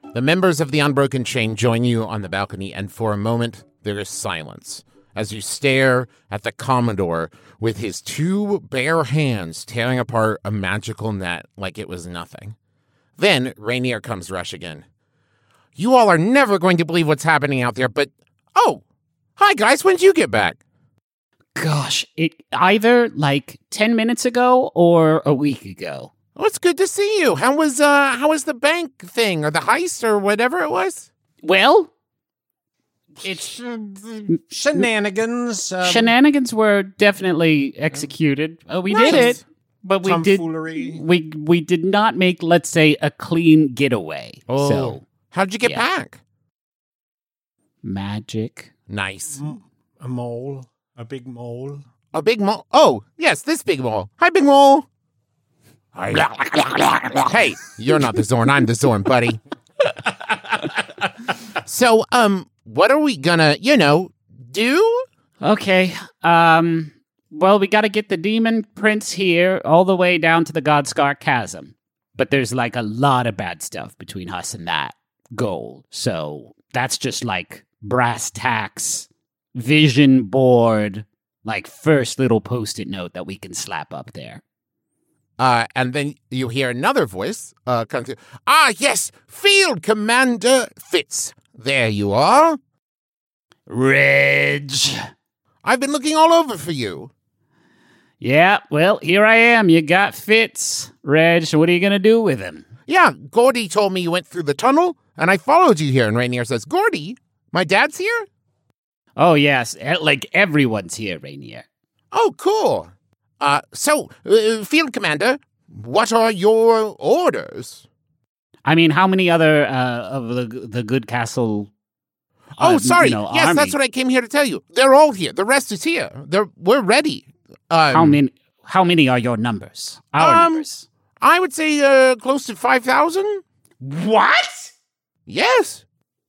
The members of the Unbroken Chain join you on the balcony, and for a moment, there is silence as you stare at the Commodore with his two bare hands tearing apart a magical net like it was nothing. Then Rainier comes rushing in. You all are never going to believe what's happening out there, but... Oh, hi guys, when did you get back? Gosh, it either 10 minutes ago or a week ago. Oh, it's good to see you. How was the bank thing or the heist or whatever it was? Well, It's shenanigans. Shenanigans were definitely executed. We did it, but we tomfoolery. we did not make, let's say, a clean getaway. Oh. So How'd you get Yeah. back? magic. Nice. A mole. A big mole. A big mole. Oh, yes, this big mole. Hi, big mole. Hey, you're not the Zorn. I'm the Zorn, buddy. So, what are we gonna, do? Okay. Well, we got to get the demon prince here all the way down to the Godscar Chasm. But there's a lot of bad stuff between us and that goal. So that's just brass tacks, vision board, first little post-it note that we can slap up there. And then you hear another voice come through. Ah, yes, Field Commander Fitz. There you are. Reg. I've been looking all over for you. Yeah, well, here I am. You got Fitz. Reg, what are you going to do with him? Yeah, Gordy told me you went through the tunnel, and I followed you here. And Rainier says, Gordy, my dad's here? Oh, yes. Everyone's here, Rainier. Oh, cool. So, Field Commander, what are your orders? I mean, how many other of the Good Castle? Sorry. Yes, army? that's what I came here to tell you. They're all here. The rest is here. We're ready. How many are your numbers? Our numbers. I would say close to 5,000. What? Yes.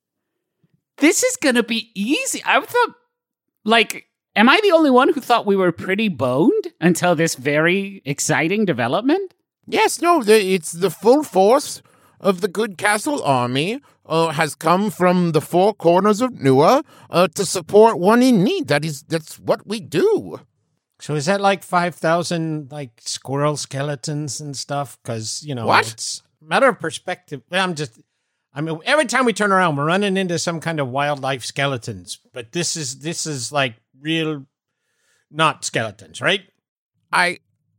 This is gonna be easy. I thought, am I the only one who thought we were pretty boned until this very exciting development? Yes, no, it's the full force of the Good Castle Army has come from the four corners of Nua to support one in need. That's what we do. So is that 5,000 squirrel skeletons and stuff? Because What? it's a matter of perspective. Every time we turn around, we're running into some kind of wildlife skeletons. But this is real, not skeletons, right? I'm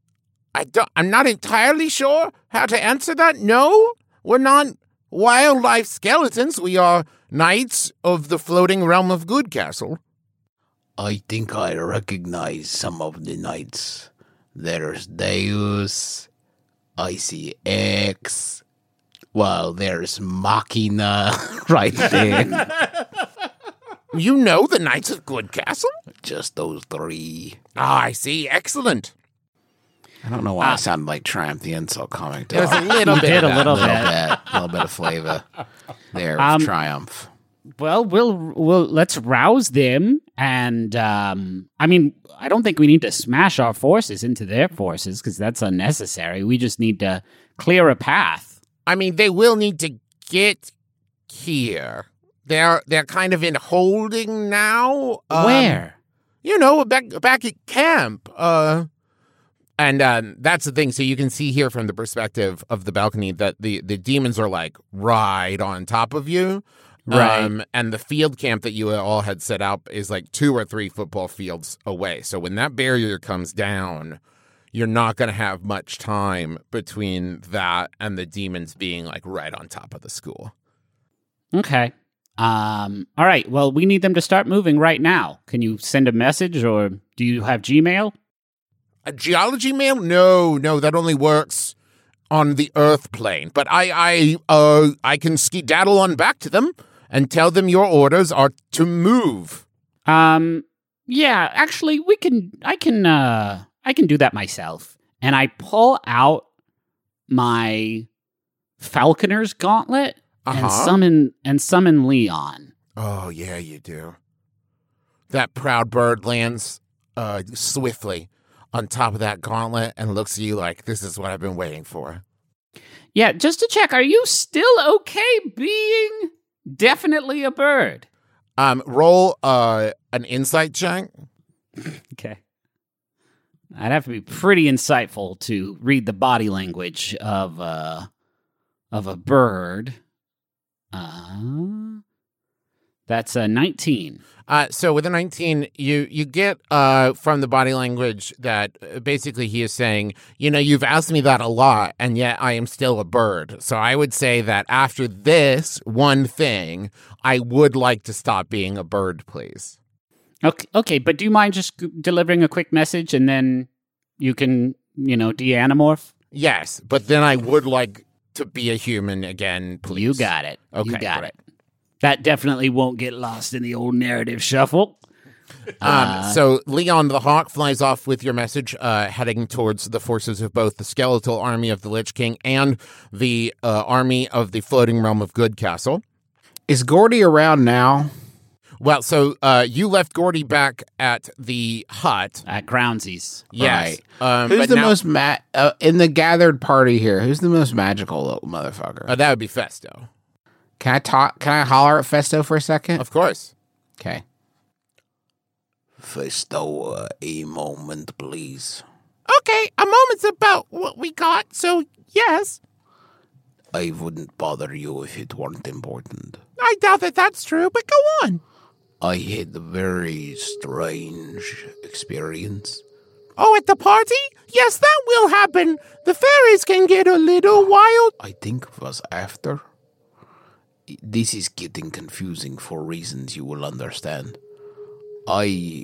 not entirely sure how to answer that. No, we're not wildlife skeletons. We are knights of the floating realm of Good Castle. I think I recognize some of the knights. There's Deus, I see X, well, there's Machina right there. You know the Knights of Good Castle? Just those three. Ah, I see. Excellent. I don't know why I sound like Triumph the Insult comic. There's a little You bit did of a that. little little bit. bit, a little bit of flavor there with Triumph. Well, we'll let's rouse them, and I don't think we need to smash our forces into their forces because that's unnecessary. We just need to clear a path. I mean, they will need to get here. They're kind of in holding now. Where? Back at camp. And that's the thing. So you can see here from the perspective of the balcony that the demons are right on top of you. Right. And the field camp that you all had set up is 2 or 3 football fields away. So when that barrier comes down, you're not going to have much time between that and the demons being right on top of the school. Okay. All right. Well, we need them to start moving right now. Can you send a message, or do you have Gmail? A geology mail? No, that only works on the Earth plane. But I can skedaddle on back to them and tell them your orders are to move. Yeah, actually, I can do that myself. And I pull out my Falconer's Gauntlet and summon Leon. Oh, yeah, you do. That proud bird lands swiftly on top of that gauntlet and looks at you like, this is what I've been waiting for. Yeah, just to check, are you still okay being definitely a bird? Roll an insight check. Okay. I'd have to be pretty insightful to read the body language of a bird. That's a 19. So with a 19, you get from the body language that basically he is saying, you've asked me that a lot, and yet I am still a bird. So I would say that after this one thing, I would like to stop being a bird, please. Okay, but do you mind just delivering a quick message and then you can, de-anamorph? Yes, but then I would like to be a human again, please. You got it. Okay, you got great. it. That definitely won't get lost in the old narrative shuffle. So Leon the Hawk flies off with your message, heading towards the forces of both the skeletal army of the Lich King and the army of the floating realm of Good Castle. Is Gordy around now? Well, so you left Gordy back at the hut. At Groundsies. Yes. Right. Who's but the now- most in the gathered party here? Who's the most magical little motherfucker? that would be Festo. Can I talk? Can I holler at Festo for a second? Of course. Okay. Festo, a moment, please. Okay, a moment's about what we got, so yes. I wouldn't bother you if it weren't important. I doubt that that's true, but go on. I had a very strange experience. Oh, at the party? Yes, that will happen. The fairies can get a little wild. I think it was after. This is getting confusing for reasons you will understand. I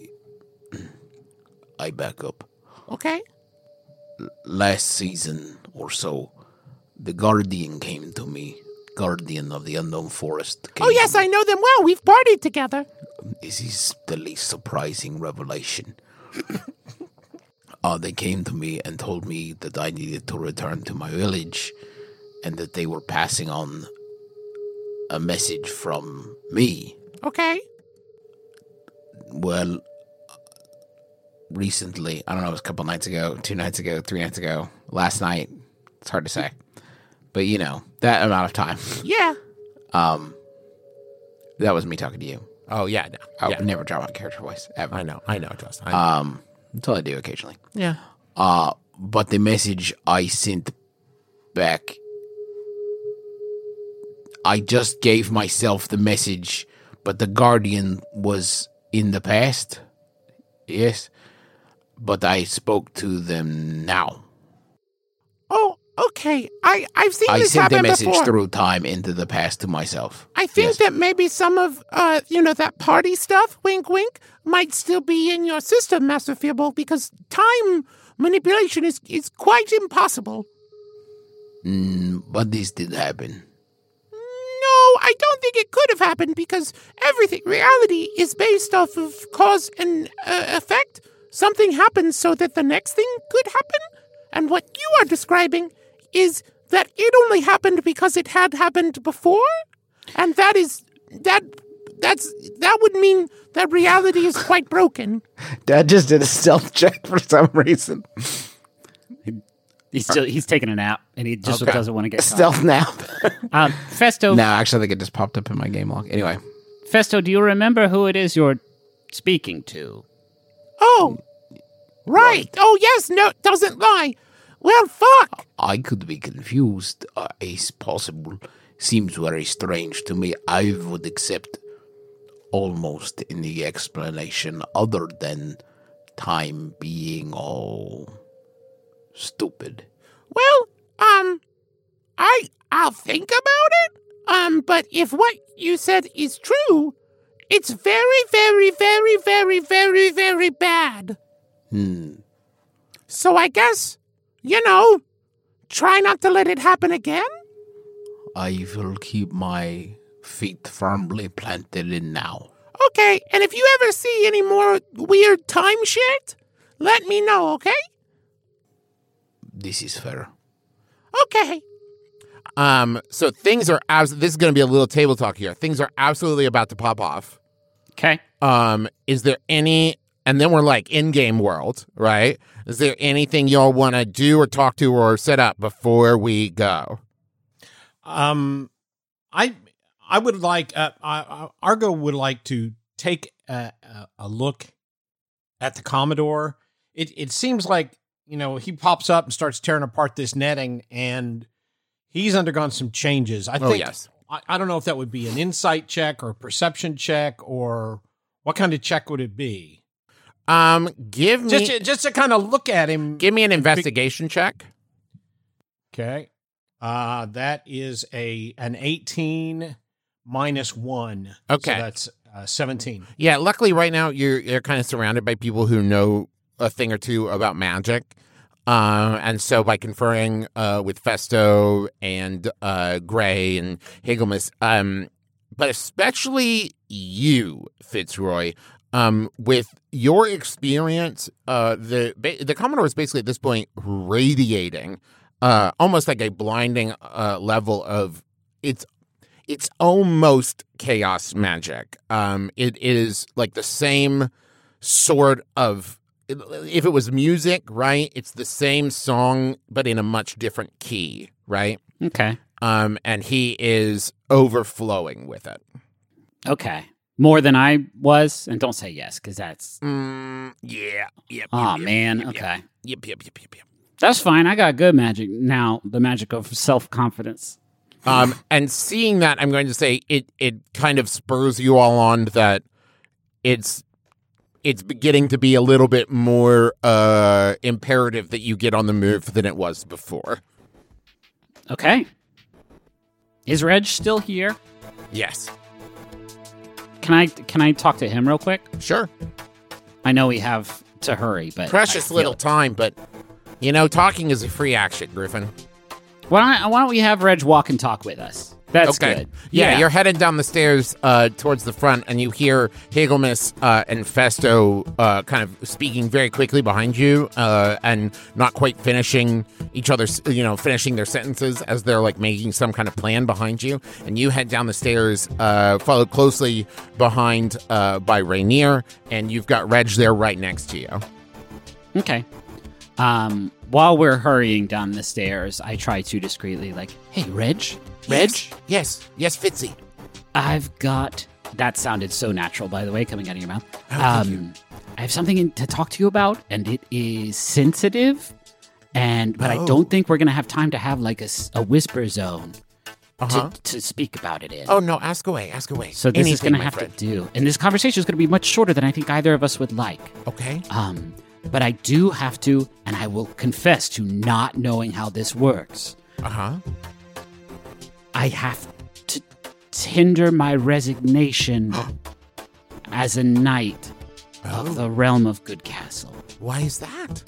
back up. Okay. Last season or so, the Guardian came to me. Guardian of the Unknown Forest. Oh, yes, I know them well. We've partied together. This is the least surprising revelation. They came to me and told me that I needed to return to my village and that they were passing on a message from me. Okay. Well, recently, I don't know, it was a couple nights ago, 2 nights ago, 3 nights ago, last night, it's hard to say. But, that amount of time. Yeah. That was me talking to you. Oh, yeah. No. I Yeah. would never drop my character voice, ever. I know, Justin. Until I do occasionally. yeah. But the message I sent back, I just gave myself the message, but the Guardian was in the past. Yes. But I spoke to them now. Oh, okay. I've seen I this sent the happen message before. through time into the past to myself. I think Yes. that maybe some of, that party stuff, wink, wink, might still be in your system, Master Fearbolt, because time manipulation is quite impossible. But this did happen. No, I don't think it could have happened because reality is based off of cause and effect. Something happens so that the next thing could happen. And what you are describing is that it only happened because it had happened before. And that would mean that reality is quite broken. Dad just did a stealth check for some reason. He's taking a nap, and he just Okay. doesn't want to get caught. Stealth nap. Festo, No, actually, I think it just popped up in my game log. Anyway. Festo, do you remember who it is you're speaking to? Oh, right. Oh, yes. No, doesn't lie. Well, fuck. I could be confused. It's possible. Seems very strange to me. I would accept almost any explanation other than time being all stupid. Well, I'll think about it. But if what you said is true, it's very, very, very, very, very, very bad. So I guess, try not to let it happen again. I will keep my feet firmly planted in now. Okay, and if you ever see any more weird time shit, let me know, okay? This is fair. Okay. So things are this is going to be a little table talk here. Things are absolutely about to pop off. Okay. Is there any and then we're like in-game world, right? Is there anything y'all want to do or talk to or set up before we go? I would like Argo would like to take a look at the Commodore. It seems like, he pops up and starts tearing apart this netting, and he's undergone some changes. I think. Yes. I don't know if that would be an insight check or a perception check, or what kind of check would it be? Give me just to kind of look at him. Give me an investigation check. Okay. That is an 18 minus 1. Okay. So that's 17. Yeah, luckily right now you're kind of surrounded by people who know a thing or two about magic. And so by conferring with Festo and Gray and Higelmus, but especially you, Fitzroy, with your experience, the Commodore is basically at this point radiating almost like a blinding level of it's almost chaos magic. It is like the same sort of, if it was music, right? It's the same song, but in a much different key, right? Okay. And he is overflowing with it. Okay. More than I was, and don't say yes, because that's... Yeah. Yep. Man. Yep, okay. Yep. That's fine. I got good magic now, the magic of self-confidence. And seeing that, I'm going to say it kind of spurs you all on that it's beginning to be a little bit more imperative that you get on the move than it was before. Okay. Is Reg still here? Yes. Can I talk to him real quick? Sure. I know we have to hurry, but Precious little time, but, talking is a free action, Griffin. Why don't we have Reg walk and talk with us? That's okay. good. Yeah, you're headed down the stairs towards the front, and you hear Higelmus and Festo kind of speaking very quickly behind you, and not quite finishing each other's, finishing their sentences as they're like making some kind of plan behind you. And you head down the stairs, followed closely behind by Rainier, and you've got Reg there right next to you. Okay. While we're hurrying down the stairs, I try to discreetly, hey, Reg? Reg? Yes, Fitzy. I've got... That sounded so natural, by the way, coming out of your mouth. Thank you. I have something to talk to you about, and it is sensitive, but I don't think we're going to have time to have, a whisper zone to speak about it in. Oh, no, ask away. So this is going to have to do. And this conversation is going to be much shorter than I think either of us would like. Okay. But I do have to, and I will confess to not knowing how this works. I have to tender my resignation as a knight of the realm of Good Castle. Why is that?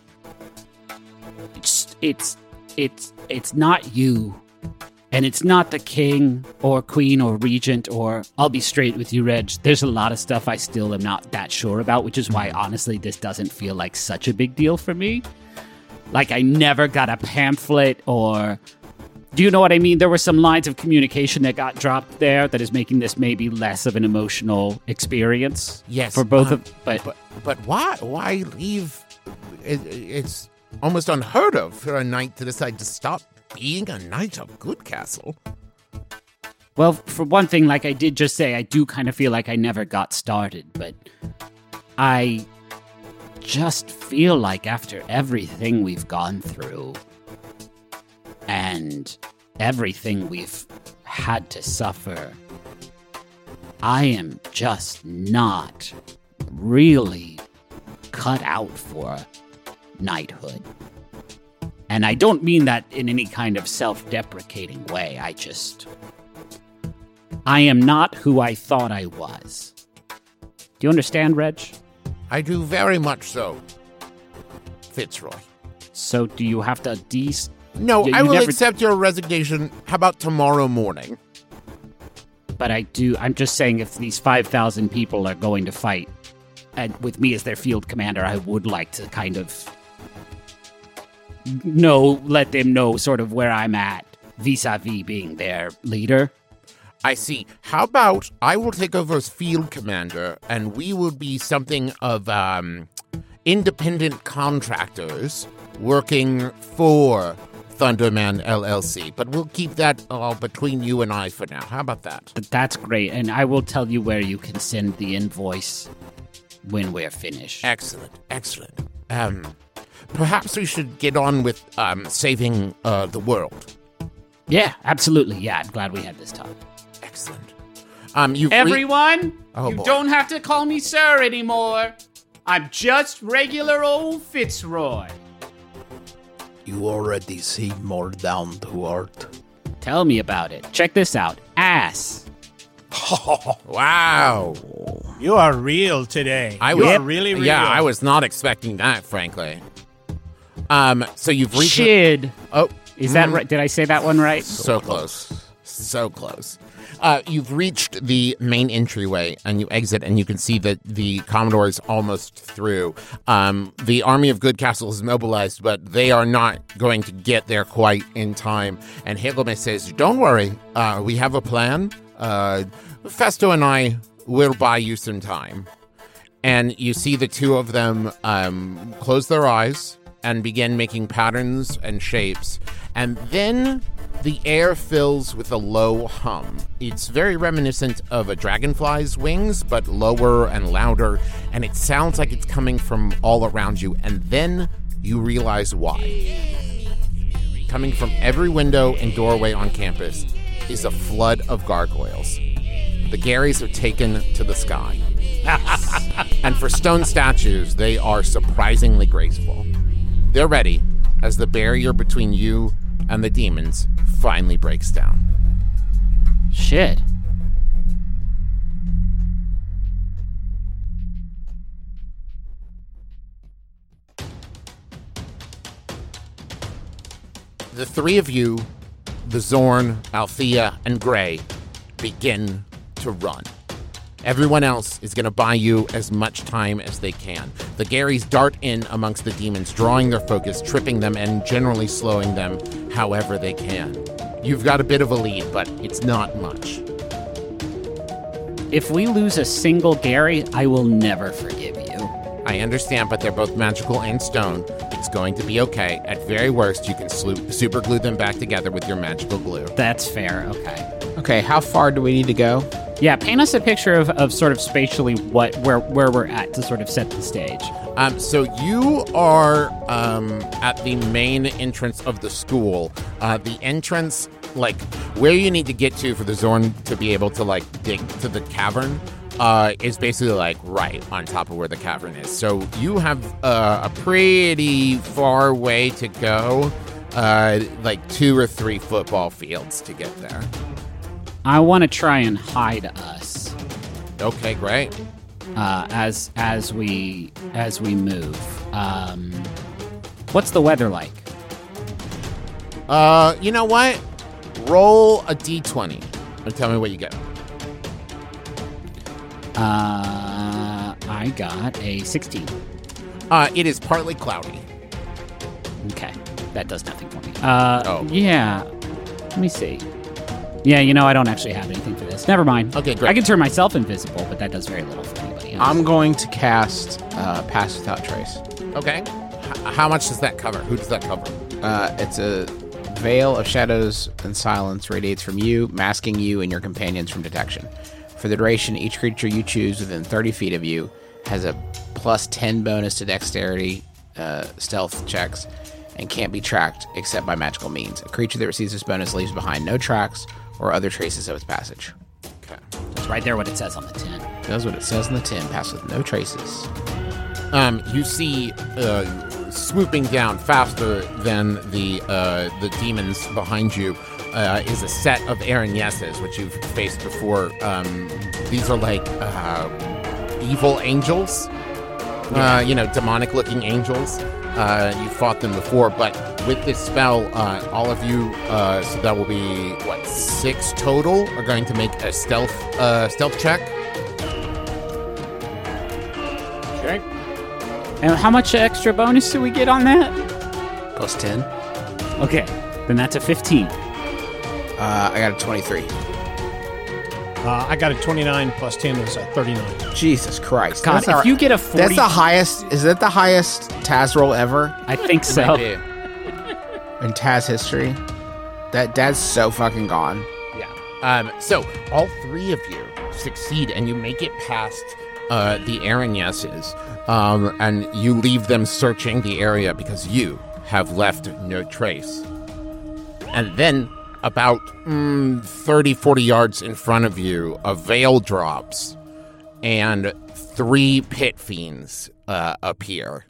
It's not you, and it's not the king or queen or regent, or I'll be straight with you, Reg. There's a lot of stuff I still am not that sure about, which is why, honestly, this doesn't feel like such a big deal for me. Like, I never got a pamphlet or... Do you know what I mean? There were some lines of communication that got dropped there that is making this maybe less of an emotional experience. Yes. For both of... But why? Why leave? It's almost unheard of for a knight to decide to stop being a knight of Good Castle. Well, for one thing, like I did just say, I do kind of feel like I never got started, but I just feel like after everything we've gone through and everything we've had to suffer, I am just not really cut out for knighthood. And I don't mean that in any kind of self-deprecating way. I am not who I thought I was. Do you understand, Reg? I do very much so, Fitzroy. So do you have to No, you I will never... accept your resignation. How about tomorrow morning? But I'm just saying, if these 5,000 people are going to fight, and with me as their field commander, I would like to kind of let them know sort of where I'm at, vis-a-vis being their leader. I see. How about I will take over as field commander, and we will be something of independent contractors working for Thunderman LLC. But we'll keep that all between you and I for now. How about that? That's great, and I will tell you where you can send the invoice when we're finished. Excellent. Perhaps we should get on with saving the world. Yeah, absolutely. Yeah, I'm glad we had this talk. Excellent. Everyone, Oh, you boy. don't have to call me sir anymore. I'm just regular old Fitzroy. You already seem more down to earth. Tell me about it. Check this out. Ass. Wow. You are real today. You are really real. Yeah, I was not expecting that, frankly. So you've reached... Shid. Oh. Is that right? Did I say that one right? So close. So close. You've reached the main entryway, and you exit, and you can see that the Commodore is almost through. The army of Goodcastle is mobilized, but they are not going to get there quite in time. And Hilgame says, don't worry, we have a plan. Festo and I will buy you some time. And you see the two of them close their eyes and begin making patterns and shapes. And then the air fills with a low hum. It's very reminiscent of a dragonfly's wings, but lower and louder, and it sounds like it's coming from all around you. And then you realize why. Coming from every window and doorway on campus is a flood of gargoyles. The Garys are taken to the sky. And for stone statues, they are surprisingly graceful. They're ready as the barrier between you and the demons finally breaks down. Shit. The three of you, the Zorn, Althea, and Gray, begin to run. Everyone else is going to buy you as much time as they can. The Garys dart in amongst the demons, drawing their focus, tripping them, and generally slowing them however they can. You've got a bit of a lead, but it's not much. If we lose a single Gary, I will never forgive you. I understand, but they're both magical and stone. It's going to be okay. At very worst, you can super glue them back together with your magical glue. That's fair. Okay. Okay, how far do we need to go? Yeah, paint us a picture of sort of spatially where we're at to sort of set the stage. So you are at the main entrance of the school. The entrance, like where you need to get to for the Zorn to be able to like dig to the cavern, is basically like right on top of where the cavern is. So you have a pretty far way to go, like 2 or 3 football fields to get there. I want to try and hide us. Okay, great. As we move. What's the weather like? You know what? Roll a d20 and tell me what you get. I got a 16. It is partly cloudy. Okay, that does nothing for me. Oh. Yeah. Let me see. Yeah, you know, I don't actually have anything for this. Never mind. Okay, great. I can turn myself invisible, but that does very little for anybody else. I'm going to cast Pass Without Trace. Okay. How much does that cover? Who does that cover? It's a veil of shadows and silence radiates from you, masking you and your companions from detection. For the duration, each creature you choose within 30 feet of you has a plus 10 bonus to dexterity stealth checks and can't be tracked except by magical means. A creature that receives this bonus leaves behind no tracks or other traces of its passage. Okay. That's right there what it says on the tin. That's what it says in the tin. Pass with no traces. You see, swooping down faster than the demons behind you is a set of Aranesses, which you've faced before. These are like evil angels, demonic-looking angels. You fought them before, but with this spell, all of you, so that will be, 6 total, are going to make a stealth check. Okay. And how much extra bonus do we get on that? Plus 10. Okay, then that's a 15. I got a 23. I got a 29 plus 10 is a 39. Jesus Christ. God, if you get a 40... That's the highest. Is that the highest Taz roll ever I think so. in Taz history? Dad's so fucking gone. Yeah. So all three of you succeed, and you make it past the Aragnasses, and you leave them searching the area because you have left no trace. And then about 30, 40 yards in front of you, a veil drops, and 3 pit fiends appear.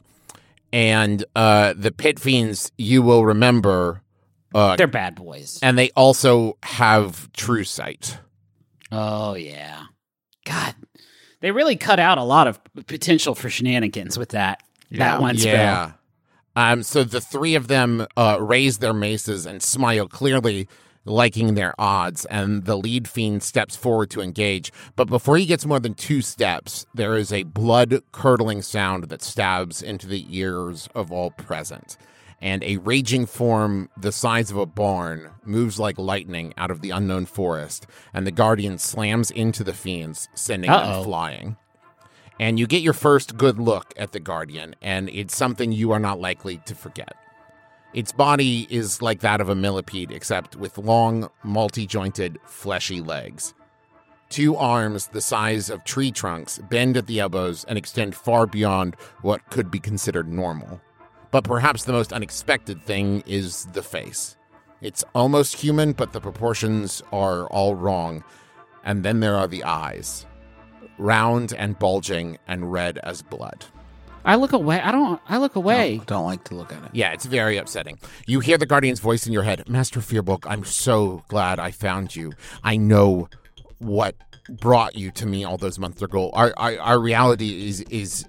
And the pit fiends, you will remember... They're bad boys. And they also have true sight. Oh, yeah. God. They really cut out a lot of potential for shenanigans with that one spell. Yeah. So the three of them raise their maces and smile, clearly liking their odds, and the lead fiend steps forward to engage. But before he gets more than 2 steps, there is a blood-curdling sound that stabs into the ears of all present. And a raging form the size of a barn moves like lightning out of the unknown forest, and the Guardian slams into the fiends, sending them flying. And you get your first good look at the Guardian, and it's something you are not likely to forget. Its body is like that of a millipede, except with long, multi-jointed, fleshy legs. 2 arms the size of tree trunks bend at the elbows and extend far beyond what could be considered normal. But perhaps the most unexpected thing is the face. It's almost human, but the proportions are all wrong. And then there are the eyes. Round and bulging and red as blood. I look away. I look away. No, don't like to look at it. Yeah, it's very upsetting. You hear the Guardian's voice in your head. Master Fearbook, I'm so glad I found you. I know what brought you to me all those months ago. Our reality is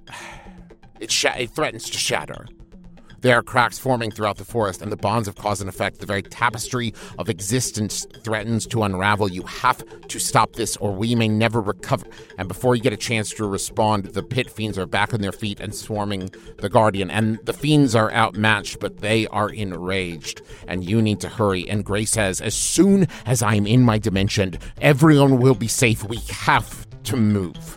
it threatens to shatter. There are cracks forming throughout the forest, and the bonds of cause and effect, the very tapestry of existence, threatens to unravel. You have to stop this, or we may never recover. And before you get a chance to respond, the pit fiends are back on their feet and swarming the Guardian. And the fiends are outmatched, but they are enraged, and you need to hurry. And Gray says, as soon as I'm in my dimension, everyone will be safe. We have to move.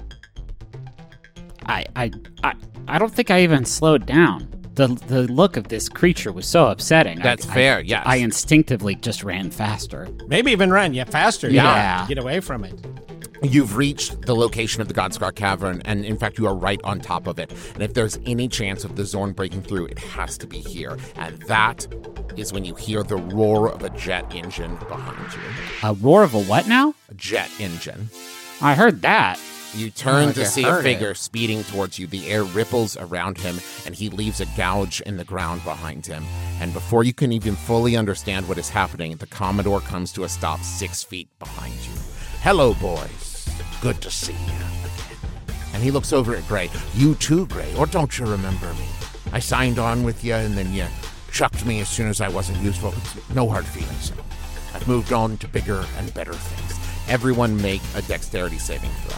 I don't think I even slowed down. The look of this creature was so upsetting. That's fair, yes. I instinctively just ran faster. Maybe even ran faster. Yeah. Get away from it. You've reached the location of the Godscar Cavern, and in fact, you are right on top of it. And if there's any chance of the Zorn breaking through, it has to be here. And that is when you hear the roar of a jet engine behind you. A roar of a what now? A jet engine. I heard that. You turn to see a figure speeding towards you. The air ripples around him, and he leaves a gouge in the ground behind him. And before you can even fully understand what is happening, the Commodore comes to a stop 6 feet behind you. Hello, boys. Good to see you again. And he looks over at Gray. You too, Gray, or don't you remember me? I signed on with you, and then you chucked me as soon as I wasn't useful. No hard feelings. I've moved on to bigger and better things. Everyone make a dexterity saving throw.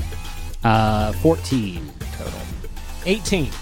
14 total. 18.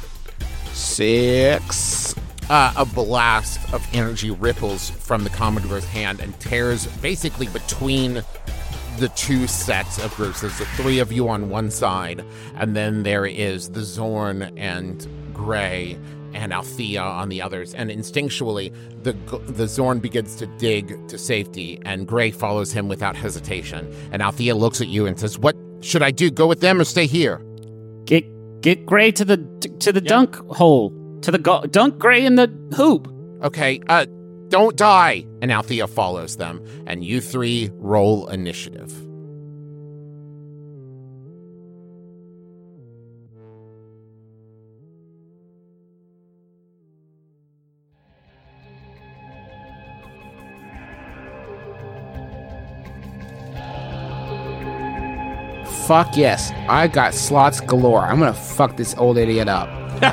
6. A blast of energy ripples from the Commodore's hand and tears basically between the 2 sets of groups. There's the 3 of you on one side, and then there is the Zorn and Gray and Althea on the others. And instinctually, the Zorn begins to dig to safety, and Gray follows him without hesitation. And Althea looks at you and says, "What should I do? Go with them or stay here?" Get Gray to the dunk hole. To the dunk Gray in the hoop. Okay, don't die. And Althea follows them, and you 3 roll initiative. Fuck yes. I got slots galore. I'm gonna fuck this old idiot up.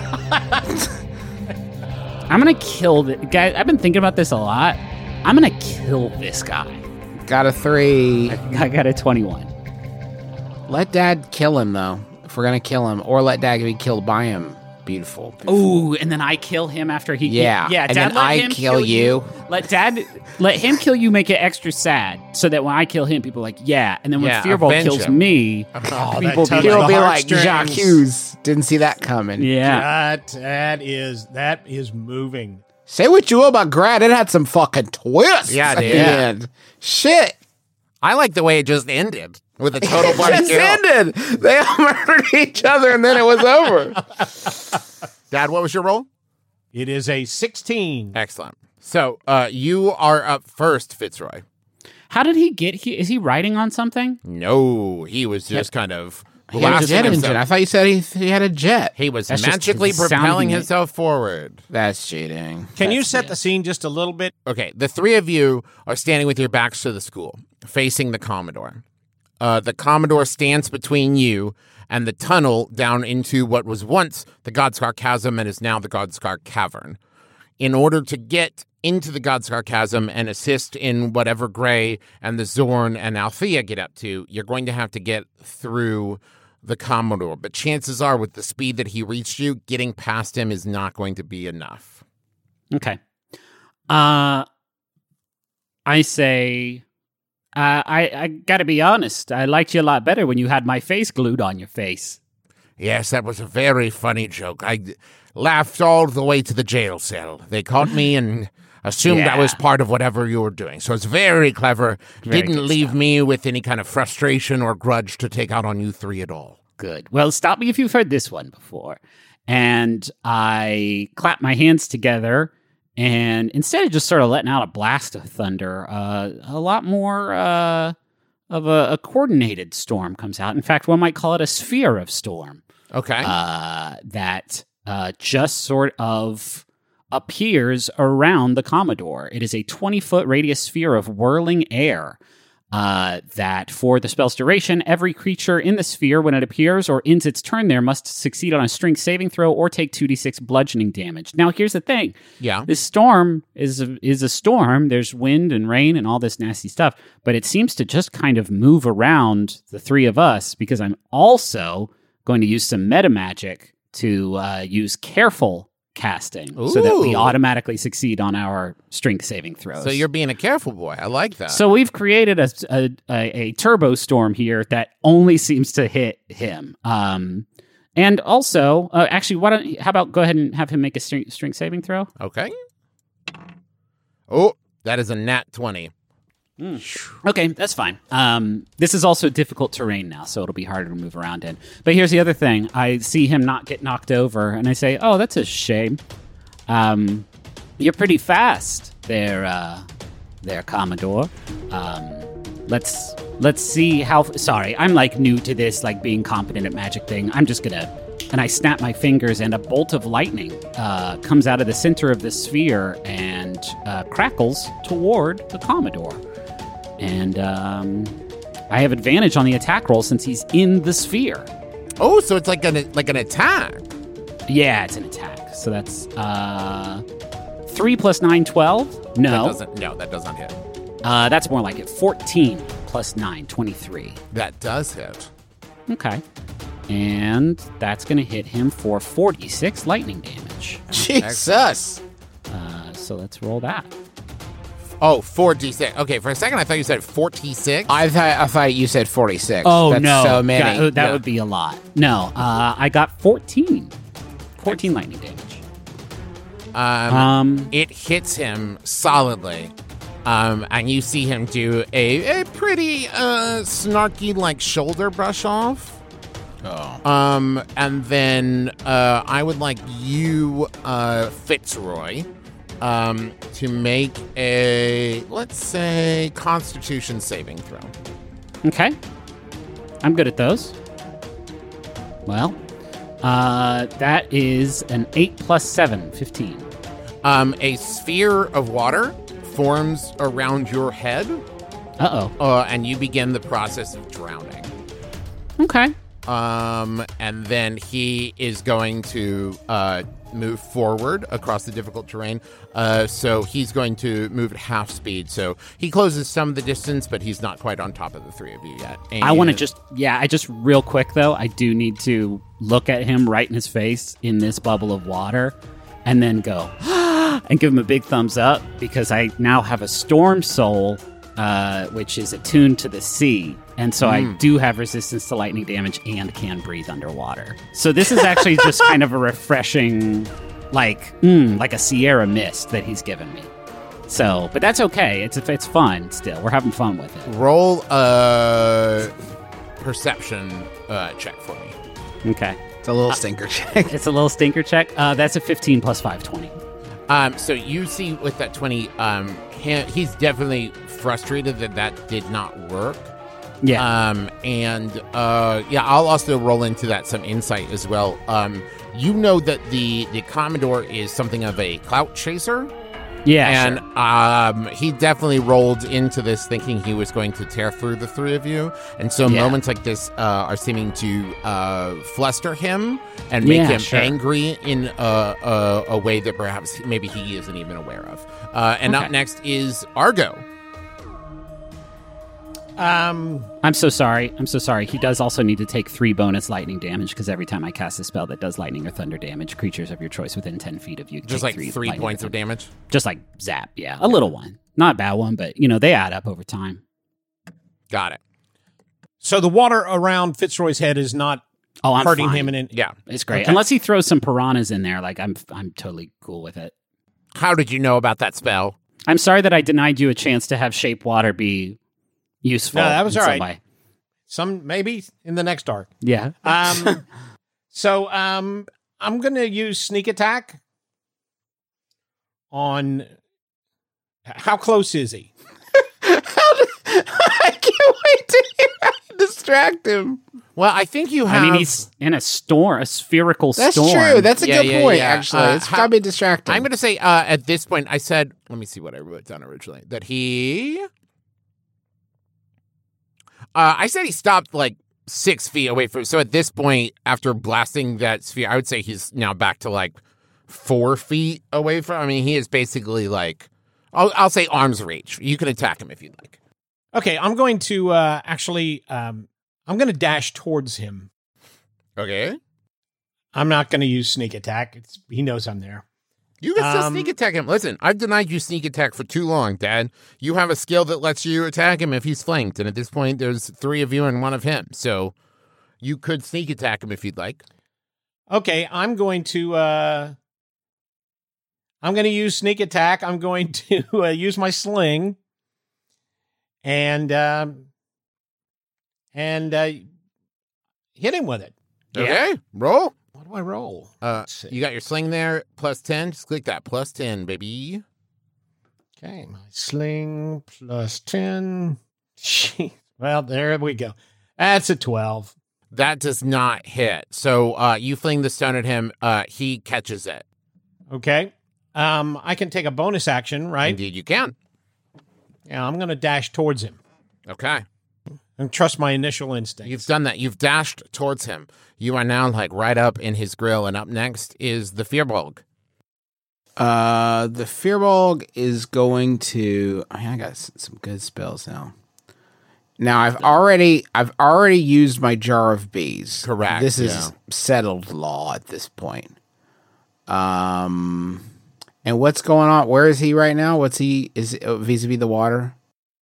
I'm gonna kill the guy. I've been thinking about this a lot. I'm gonna kill this guy. Got a 3. I got a 21. Let Dad kill him, though. If we're gonna kill him. Or let Dad be killed by him. Beautiful. Ooh, and then I kill him after he. Yeah, yeah. and Dad, then let I him kill you. Let him kill you. Make it extra sad, so that when I kill him, people are like, yeah. And then when Yeah, Fearball avenge kills him. me, Oh, people that be tugs He'll the be like heartstrings. Jacques Hughes. Didn't see that coming. yeah. That is moving. Say what you will about Grad, it had some fucking twists. Yeah, at dude. the Yeah. end. Shit. I like the way it just ended with a total It body just kill. ended. They all murdered each other, and then it was over. Dad, what was your roll? It is a 16. Excellent. So you are up first, Fitzroy. How did he get here? Is he riding on something? No, he was just kind of He had a blasting jet himself. engine. I thought you said he had a jet. He was That's just magically sounding propelling it. himself forward. That's cheating. Can you set the scene just a little bit? Okay, the three of you are standing with your backs to the school, facing the Commodore. The Commodore stands between you and the tunnel down into what was once the Godscar Chasm and is now the Godscar Cavern. In order to get into the Godscar Chasm and assist in whatever Gray and the Zorn and Althea get up to, you're going to have to get through the Commodore. But chances are, with the speed that he reached you, getting past him is not going to be enough. Okay. I say, I gotta be honest. I liked you a lot better when you had my face glued on your face. Yes, that was a very funny joke. I laughed all the way to the jail cell. They caught me and assumed I was part of whatever you were doing. So it's very clever. Very Didn't good leave stuff. me with any kind of frustration or grudge to take out on you three at all. Good. Well, stop me if you've heard this one before. And I clap my hands together, and instead of just sort of letting out a blast of thunder, a lot more of a coordinated storm comes out. In fact, one might call it a sphere of storm. Okay. That just sort of appears around the Commodore. It is a 20-foot radius sphere of whirling air that, for the spell's duration, every creature in the sphere, when it appears or ends its turn there, must succeed on a strength saving throw or take 2d6 bludgeoning damage. Now, here's the thing. Yeah. This storm is a storm. There's wind and rain and all this nasty stuff, but it seems to just kind of move around the three of us, because I'm also going to use some meta magic to use careful casting so that we Ooh. automatically succeed on our strength saving throws. So you're being a careful boy. I like that. So we've created a turbo storm here that only seems to hit him. And also, actually, how about go ahead and have him make a strength saving throw? Okay. Oh, that is a nat 20. Okay, that's fine. This is also difficult terrain now, so it'll be harder to move around in. But here's the other thing. I see him not get knocked over, and I say, oh, that's a shame. You're pretty fast there, Commodore. Let's see how... Sorry, I'm, new to this, being competent at magic thing. I'm just gonna... And I snap my fingers, and a bolt of lightning comes out of the center of the sphere and crackles toward the Commodore. And I have advantage on the attack roll since he's in the sphere. Oh, so it's like an attack. Yeah, it's an attack. So that's 3 plus 9, 12? No. That does not hit. That's more like it. 14 plus 9, 23. That does hit. Okay. And that's going to hit him for 46 lightning damage. Jesus. So let's roll that. Oh, 4d6. Okay, for a second I thought you said 46. I thought you said 46. Oh, That's no. so many. God, that would be a lot. No, I got 14. 14 lightning damage. It hits him solidly. And you see him do a pretty snarky shoulder brush off. Oh. And then I would like you, Fitzroy, to make a, let's say, Constitution saving throw. Okay. I'm good at those. Well, that is an 8 plus 7, 15. A sphere of water forms around your head, Uh-oh. and you begin the process of drowning. Okay. and then he is going to move forward across the difficult terrain. So he's going to move at half speed. So he closes some of the distance, but he's not quite on top of the three of you yet. And I want to I just real quick though, I do need to look at him right in his face in this bubble of water and then go and give him a big thumbs up because I now have a storm soul, which is attuned to the sea. And so I do have resistance to lightning damage and can breathe underwater. So this is actually just kind of a refreshing, like a Sierra mist that he's given me. So, but that's okay. It's fun still. We're having fun with it. Roll a perception check for me. Okay. It's a little stinker check. It's a little stinker check. That's a 15 plus 5, 20. So you see with that 20, he's definitely frustrated that did not work. Yeah. I'll also roll into that some insight as well. You know that the Commodore is something of a clout chaser. Yeah. And he definitely rolled into this thinking he was going to tear through the three of you. And so moments like this are seeming to fluster him and make him angry in a way that perhaps maybe he isn't even aware of. Up next is Argo. I'm so sorry. He does also need to take 3 bonus lightning damage because every time I cast a spell that does lightning or thunder damage, creatures of your choice within 10 feet of you just take like 3 points of damage. Just like zap, yeah, a little one, not a bad one, but they add up over time. Got it. So the water around Fitzroy's head is not hurting him, it's great. Okay. Unless he throws some piranhas in there, like I'm totally cool with it. How did you know about that spell? I'm sorry that I denied you a chance to have shape water be useful. No, that was in all some right. way. Some maybe in the next arc. Yeah. So I'm going to use sneak attack on. How close is he? I can't wait to hear how you distract him. Well, I think you have. I mean, he's in a spherical That's storm. true. That's a good point, yeah. actually. It's probably distracting. I'm going to say at this point, I said, let me see what I wrote down originally. That he. I said he stopped like 6 feet away from. So at this point, after blasting that sphere, I would say he's now back to like 4 feet away from. I mean, he is basically like, I'll say arm's reach. You can attack him if you'd like. Okay, I'm going to I'm going to dash towards him. Okay. I'm not going to use sneak attack. He knows I'm there. You can still sneak attack him. Listen, I've denied you sneak attack for too long, Dad. You have a skill that lets you attack him if he's flanked, and at this point, there's 3 of you and 1 of him. So you could sneak attack him if you'd like. Okay, I'm going to use sneak attack. I'm going to use my sling and hit him with it. Okay, roll. What do I roll? You got your sling there, plus 10. Just click that, plus 10, baby. Okay, my sling plus 10. Well, there we go. That's a 12. That does not hit. So you fling the stone at him. He catches it. Okay. I can take a bonus action, right? Indeed, you can. Yeah, I'm going to dash towards him Okay. and trust my initial instincts. You've done that. You've dashed towards him. You are now like right up in his grill, and up next is the Firbolg. The Firbolg is going to. I got some good spells now. Now I've already used my Jar of Bees. Correct. This is settled law at this point. And what's going on? Where is he right now? What's he is vis-a-vis the water?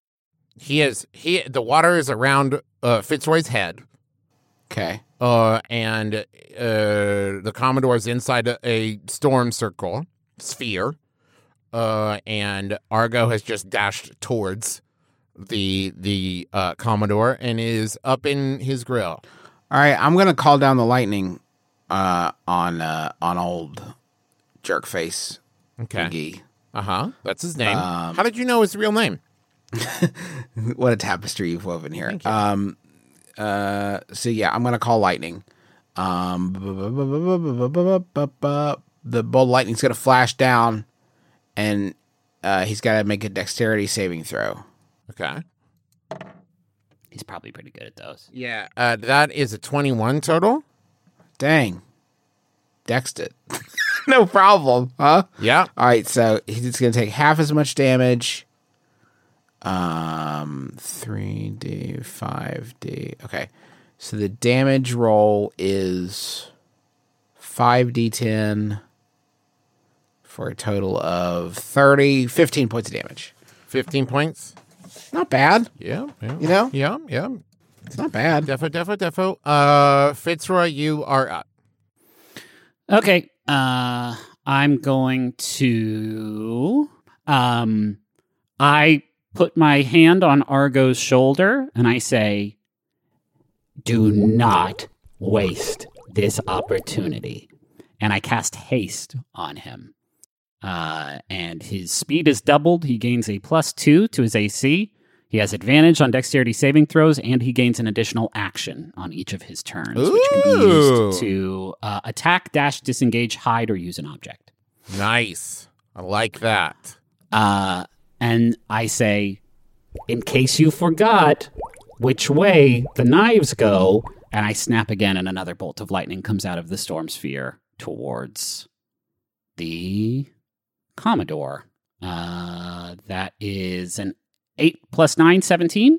The water is around Fitzroy's head. Okay. And the Commodore's inside a storm sphere. And Argo has just dashed towards the Commodore and is up in his grill. All right, I'm gonna call down the lightning on old Jerkface. Okay. That's his name. How did you know his real name? What a tapestry you've woven here. So yeah, I'm gonna call lightning. The bolt lightning's gonna flash down, and he's got to make a dexterity saving throw. Okay. He's probably pretty good at those. Yeah. That is a 21 total. Dang. Dexed it. No problem, huh? Yeah. All right, so he's going to take half as much damage. 3D, 5D. Okay. So the damage roll is 5d10 for a total of 15 points of damage. 15 points. Not bad. Yeah. You know? Yeah. It's not bad. Defo. Fitzroy, you are up. Okay. I'm going to. I put my hand on Argo's shoulder and I say, "Do not waste this opportunity." And I cast haste on him. And his speed is doubled. He gains a +2 to his AC. He has advantage on dexterity saving throws, and he gains an additional action on each of his turns, which can be used to attack, dash, disengage, hide, or use an object. Nice. I like that. And I say, in case you forgot which way the knives go, and I snap again, and another bolt of lightning comes out of the storm sphere towards the Commodore. That is an 8 + 9, 17.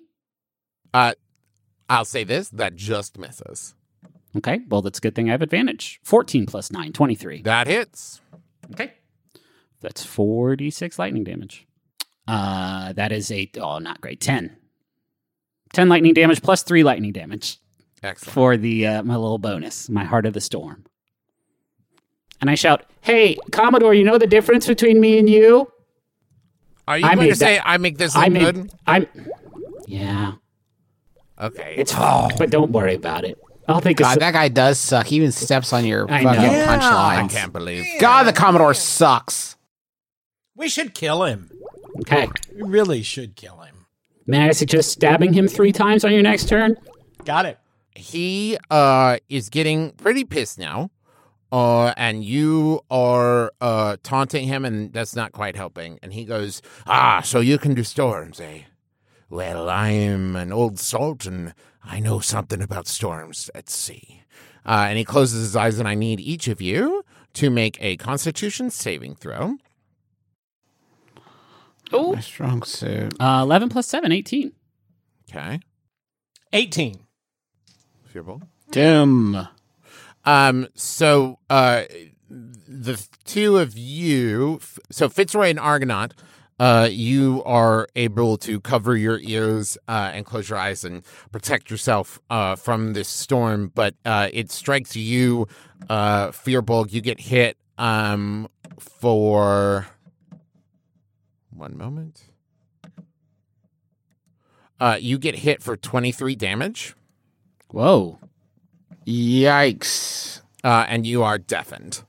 I'll say this, that just misses. Okay, well, that's a good thing I have advantage. 14 + 9, 23. That hits. Okay. That's 4d6 lightning damage. That is not great, 10. 10 lightning damage plus 3 lightning damage Excellent. for the my little bonus, my Heart of the Storm. And I shout, "Hey, Commodore, you know the difference between me and you?" Are you going to say I make this look good? Yeah. Okay. It's but don't worry about it. I'll think God, that guy does suck. He even steps on your I fucking know. Yeah. I punchlines. can't believe. God, the Commodore sucks. We should kill him. Okay. We really should kill him. May I suggest stabbing him 3 times on your next turn? Got it. He is getting pretty pissed now. And you are taunting him, and that's not quite helping. And he goes, so you can do storms, eh? Well, I'm an old salt, and I know something about storms at sea. And he closes his eyes, and I need each of you to make a Constitution saving throw. Oh. My strong suit. 11 + 7, 18. Okay. 18. Fearful. Doom. So the two of you, so Fitzroy and Argonaut, you are able to cover your ears and close your eyes and protect yourself from this storm. But it strikes you, Fearbulk. You get hit for 1 moment. You get hit for 23 damage. Whoa. Yikes. And you are deafened.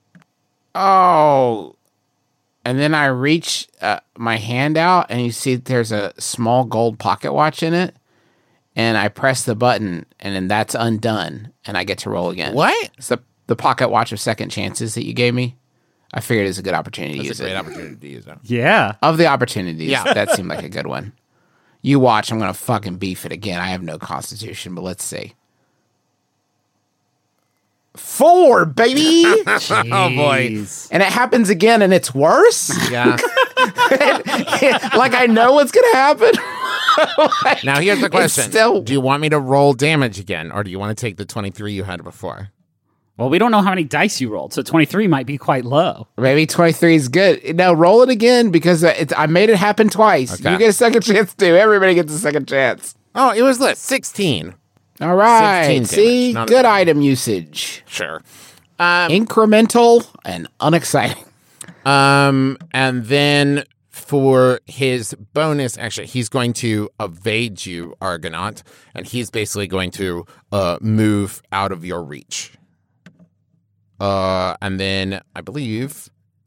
Oh. And then I reach my hand out, and you see there's a small gold pocket watch in it. And I press the button, and then that's undone, and I get to roll again. What? It's the pocket watch of second chances that you gave me. I figured it was a good opportunity to That's use a great it. opportunity to use it. Yeah. Of the opportunities, Yeah. that seemed like a good one. You watch, I'm going to fucking beef it again. I have no constitution, but let's see. 4, baby! Oh, boy. Jeez. And it happens again, and it's worse? Yeah. Like I know what's going to happen? Like, Now, here's the it's question. still- Do you want me to roll damage again, or do you want to take the 23 you had before? Well, we don't know how many dice you rolled, so 23 might be quite low. Maybe 23 is good. Now roll it again because I made it happen twice. Okay. You get a second chance too. Everybody gets a second chance. Oh, it was less. 16. All right. 16 See, damage, not good a- item usage. Sure. Incremental and unexciting. And then for his bonus, actually, he's going to evade you, Argonaut, and he's basically going to move out of your reach. And then I believe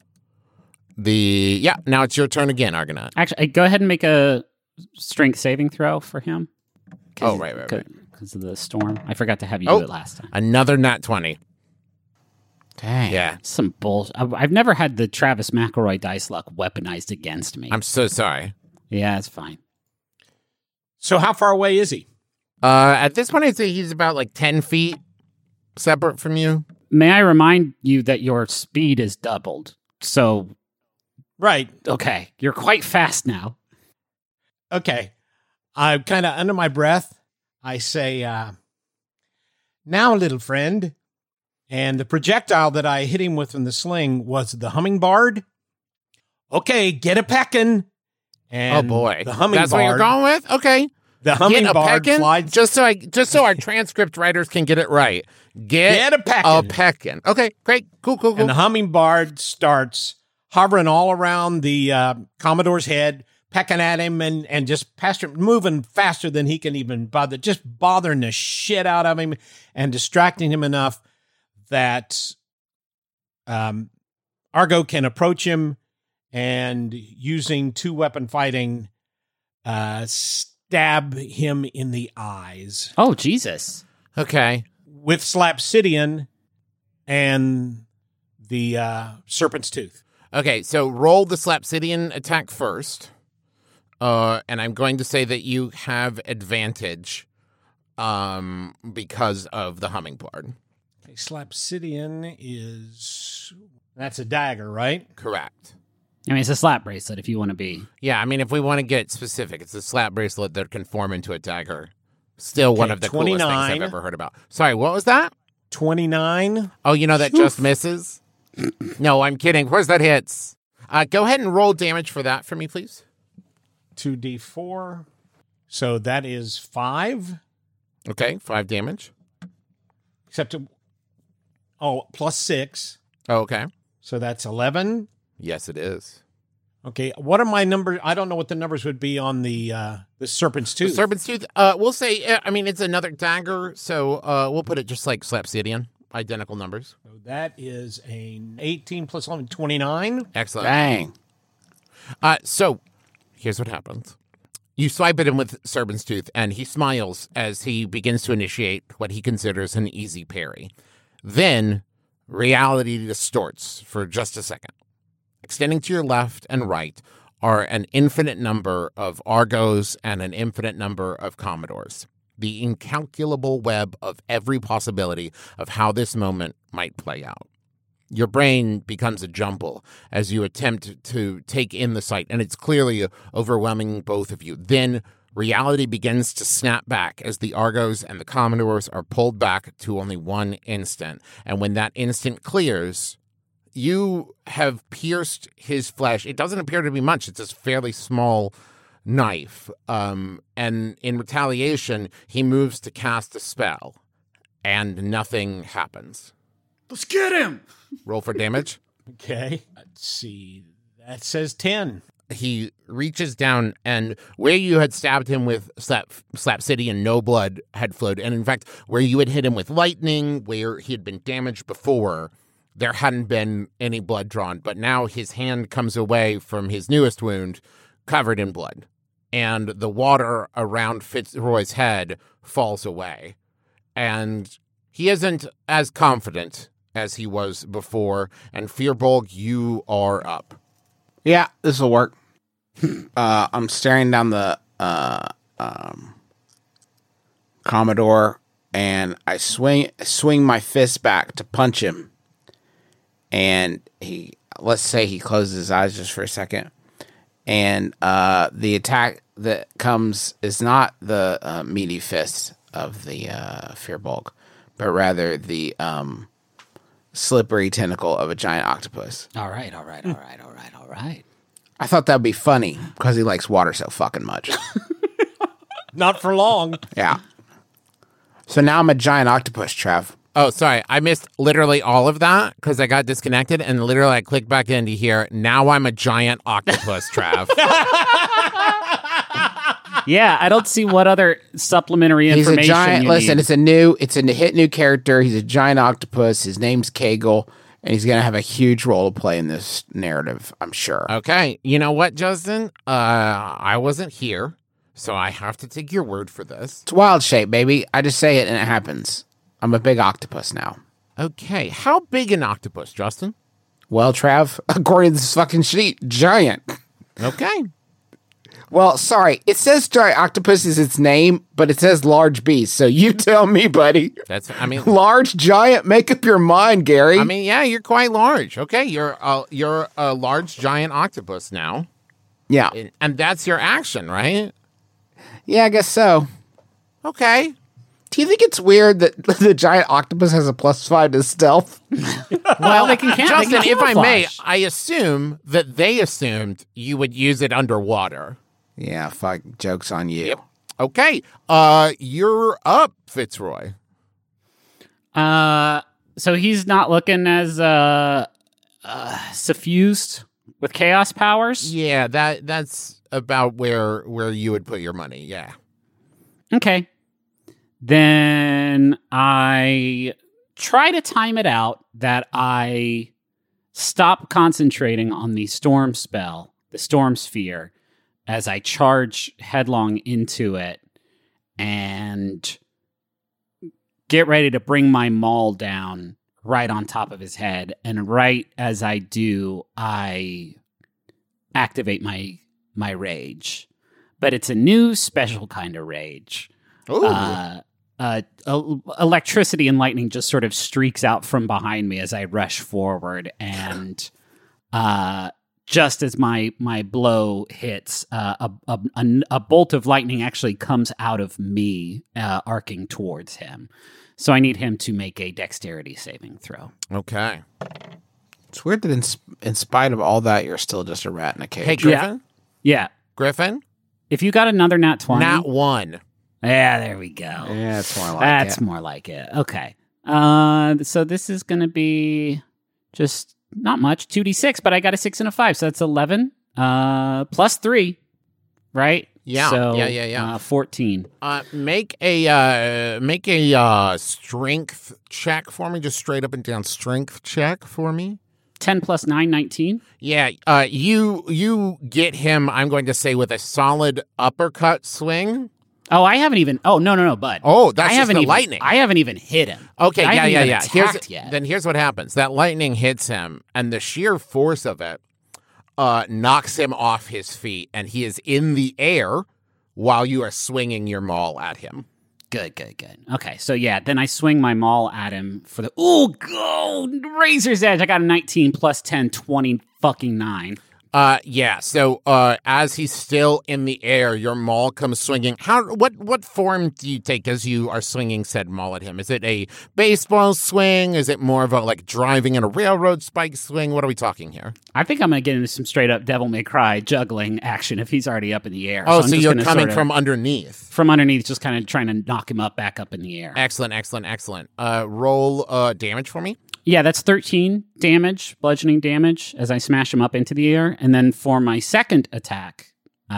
now it's your turn again, Argonaut. Actually, go ahead and make a strength saving throw for him. Oh, right. Because of the storm. I forgot to have you do it last time. Another nat 20. Dang. Yeah. Some bullshit. I've never had the Travis McElroy dice luck weaponized against me. I'm so sorry. Yeah, it's fine. So how far away is he? At this point, I'd say he's about like 10 feet separate from you. May I remind you that your speed is doubled? So, Right. okay, you're quite fast now. Okay. I kind of under my breath, I say, now, little friend. And the projectile that I hit him with in the sling was the hummingbird. Okay, get a peckin'. And Oh boy, the hummingbird. That's what you're going with. Okay, The get a hummingbird peckin'? flies. Just so our transcript writers can get it right. Get a peckin'. A peckin'. Okay, great, cool. And the hummingbird starts hovering all around the Commodore's head, pecking at him and just moving faster than he can even bother, just bothering the shit out of him and distracting him enough that Argo can approach him and using 2-weapon fighting, stab him in the eyes Oh, Jesus. Okay, with Slapsidian and the Serpent's Tooth. okay. So roll the Slapsidian attack first, and I'm going to say that you have advantage, because of the hummingbird. Okay, Slapsidian that's a dagger, right? Correct. I mean, it's a slap bracelet if you want to be. Yeah, I mean, if we want to get specific, it's a slap bracelet that can form into a dagger. Still one Okay, of the coolest things 29. I've ever heard about. Sorry, what was that? 29. Oh, you know that just misses? No, I'm kidding. Where's that hits? Go ahead and roll damage for that for me, please. 2d4. So that is 5. Okay, 5 damage. Except, plus 6. Oh, okay. So that's 11. Yes, it is. Okay, what are my numbers? I don't know what the numbers would be on the Serpent's The Tooth. Serpent's Tooth, we'll say, I mean, it's another dagger, so we'll put it just like Slapsidian. Identical numbers. So that is an 18 plus 11, 29. Excellent. Dang. So here's what happens. You swipe at him with Serpent's Tooth, and he smiles as he begins to initiate what he considers an easy parry. Then reality distorts for just a second. Extending to your left and right are an infinite number of Argos and an infinite number of Commodores. The incalculable web of every possibility of how this moment might play out. Your brain becomes a jumble as you attempt to take in the sight, and it's clearly overwhelming both of you. Then reality begins to snap back as the Argos and the Commodores are pulled back to only one instant. And when that instant clears, you have pierced his flesh. It doesn't appear to be much. It's a fairly small knife. And in retaliation, he moves to cast a spell, and nothing happens. Let's get him! Roll for damage. Okay, let's see. That says 10. He reaches down, and where you had stabbed him with Slapsidian, no blood had flowed. And in fact, where you had hit him with lightning, where he had been damaged before, there hadn't been any blood drawn. But now his hand comes away from his newest wound, covered in blood. And the water around Fitzroy's head falls away. And he isn't as confident as he was before. And Firbolg, you are up. Yeah, this will work. I'm staring down the Commodore, and I swing my fist back to punch him. And let's say he closes his eyes just for a second. And the attack that comes is not the meaty fist of the Firbolg, but rather the slippery tentacle of a giant octopus. All right. I thought that'd be funny because he likes water so fucking much. Not for long. Yeah. So now I'm a giant octopus, Trev. Oh, sorry. I missed literally all of that because I got disconnected, and literally I clicked back into here. Now I'm a giant octopus, Trav. Yeah, I don't see what other supplementary He's information a giant. you Listen, need. it's a hit new character. He's a giant octopus. His name's Kegel, and he's gonna have a huge role to play in this narrative, I'm sure. Okay. You know what, Justin? I wasn't here, so I have to take your word for this. It's wild shape, baby. I just say it and it happens. I'm a big octopus now. Okay. How big an octopus, Justin? Well, Trav, according to this fucking sheet, giant. Okay. Well, sorry. It says giant octopus is its name, but it says large beast. So you tell me, buddy. Large, giant, make up your mind, Gary. I mean, yeah, you're quite large. Okay, you're a large, giant octopus now. Yeah. And that's your action, right? Yeah, I guess so. Okay. Do you think it's weird that the giant octopus has a +5 to stealth? Well, they can Justin, if I may, camouflage. I assume that they assumed you would use it underwater. Yeah, fuck. Joke's on you. Yep. Okay. You're up, Fitzroy. So he's not looking as suffused with chaos powers. Yeah, that's about where you would put your money. Yeah. Okay. Then I try to time it out that I stop concentrating on the storm spell, the storm sphere, as I charge headlong into it and get ready to bring my maul down right on top of his head. And right as I do, I activate my rage. But it's a new special kind of rage. Electricity and lightning just sort of streaks out from behind me as I rush forward, and just as my blow hits, a bolt of lightning actually comes out of me, arcing towards him. So I need him to make a dexterity saving throw. Okay. It's weird that in spite of all that, you're still just a rat in a cage. Hey, Griffin? Yeah. Griffin? If you got another nat 20. Nat 1. Yeah, there we go. Yeah, that's more like That's it. more like it. Okay. So this is going to be just not much, 2d6, but I got a 6 and a 5, so that's 11. Plus 3, right? Yeah. So, Yeah. 14. Make a strength check for me. Just straight up and down strength check for me. 10 plus 9, 19. Yeah. You get him. I'm going to say with a solid uppercut swing. Oh, I haven't even. Oh, no, bud. Oh, that's I just haven't the even, lightning. I haven't even hit him. Okay, I haven't even yeah. attacked yet. Then here's what happens. That lightning hits him, and the sheer force of it knocks him off his feet, and he is in the air while you are swinging your maul at him. Good. Okay, so yeah, then I swing my maul at him for the razor's edge. I got a 19 plus 10, 20 fucking 9. Yeah. So, as he's still in the air, your maul comes swinging. What form do you take as you are swinging said maul at him? Is it a baseball swing? Is it more of a like driving in a railroad spike swing? What are we talking here? I think I'm going to get into some straight up Devil May Cry juggling action if he's already up in the air. Oh, I'm so just you're gonna coming sort of- from underneath. from underneath, just kind of trying to knock him back up in the air. Excellent. Roll damage for me. Yeah, that's 13 damage, bludgeoning damage, as I smash him up into the air. And then for my second attack,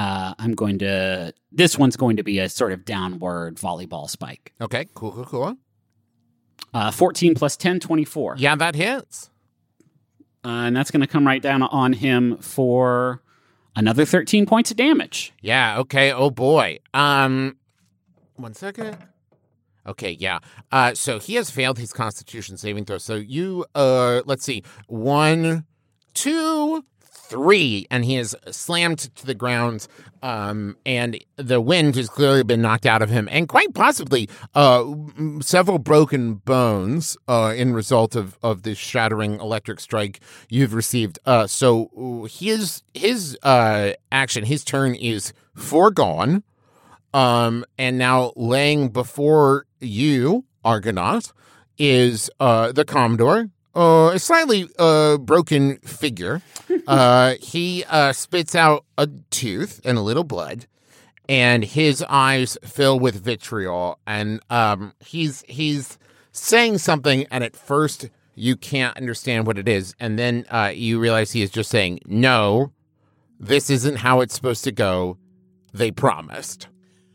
this one's going to be a sort of downward volleyball spike. Okay, cool. 14 plus 10, 24. Yeah, that hits. And that's going to come right down on him for another 13 points of damage. Yeah, okay. Oh, boy. 1 second. Okay, yeah. So he has failed his Constitution saving throw. So you, let's see, 1, 2, 3, and he is slammed to the ground. And the wind has clearly been knocked out of him, and quite possibly several broken bones in result of this shattering electric strike you've received. So his action, his turn is foregone. And now laying before you, Argonaut, is the Commodore, a slightly broken figure. He spits out a tooth and a little blood, and his eyes fill with vitriol. And he's saying something, and at first you can't understand what it is, and then you realize he is just saying, "No, this isn't how it's supposed to go. They promised."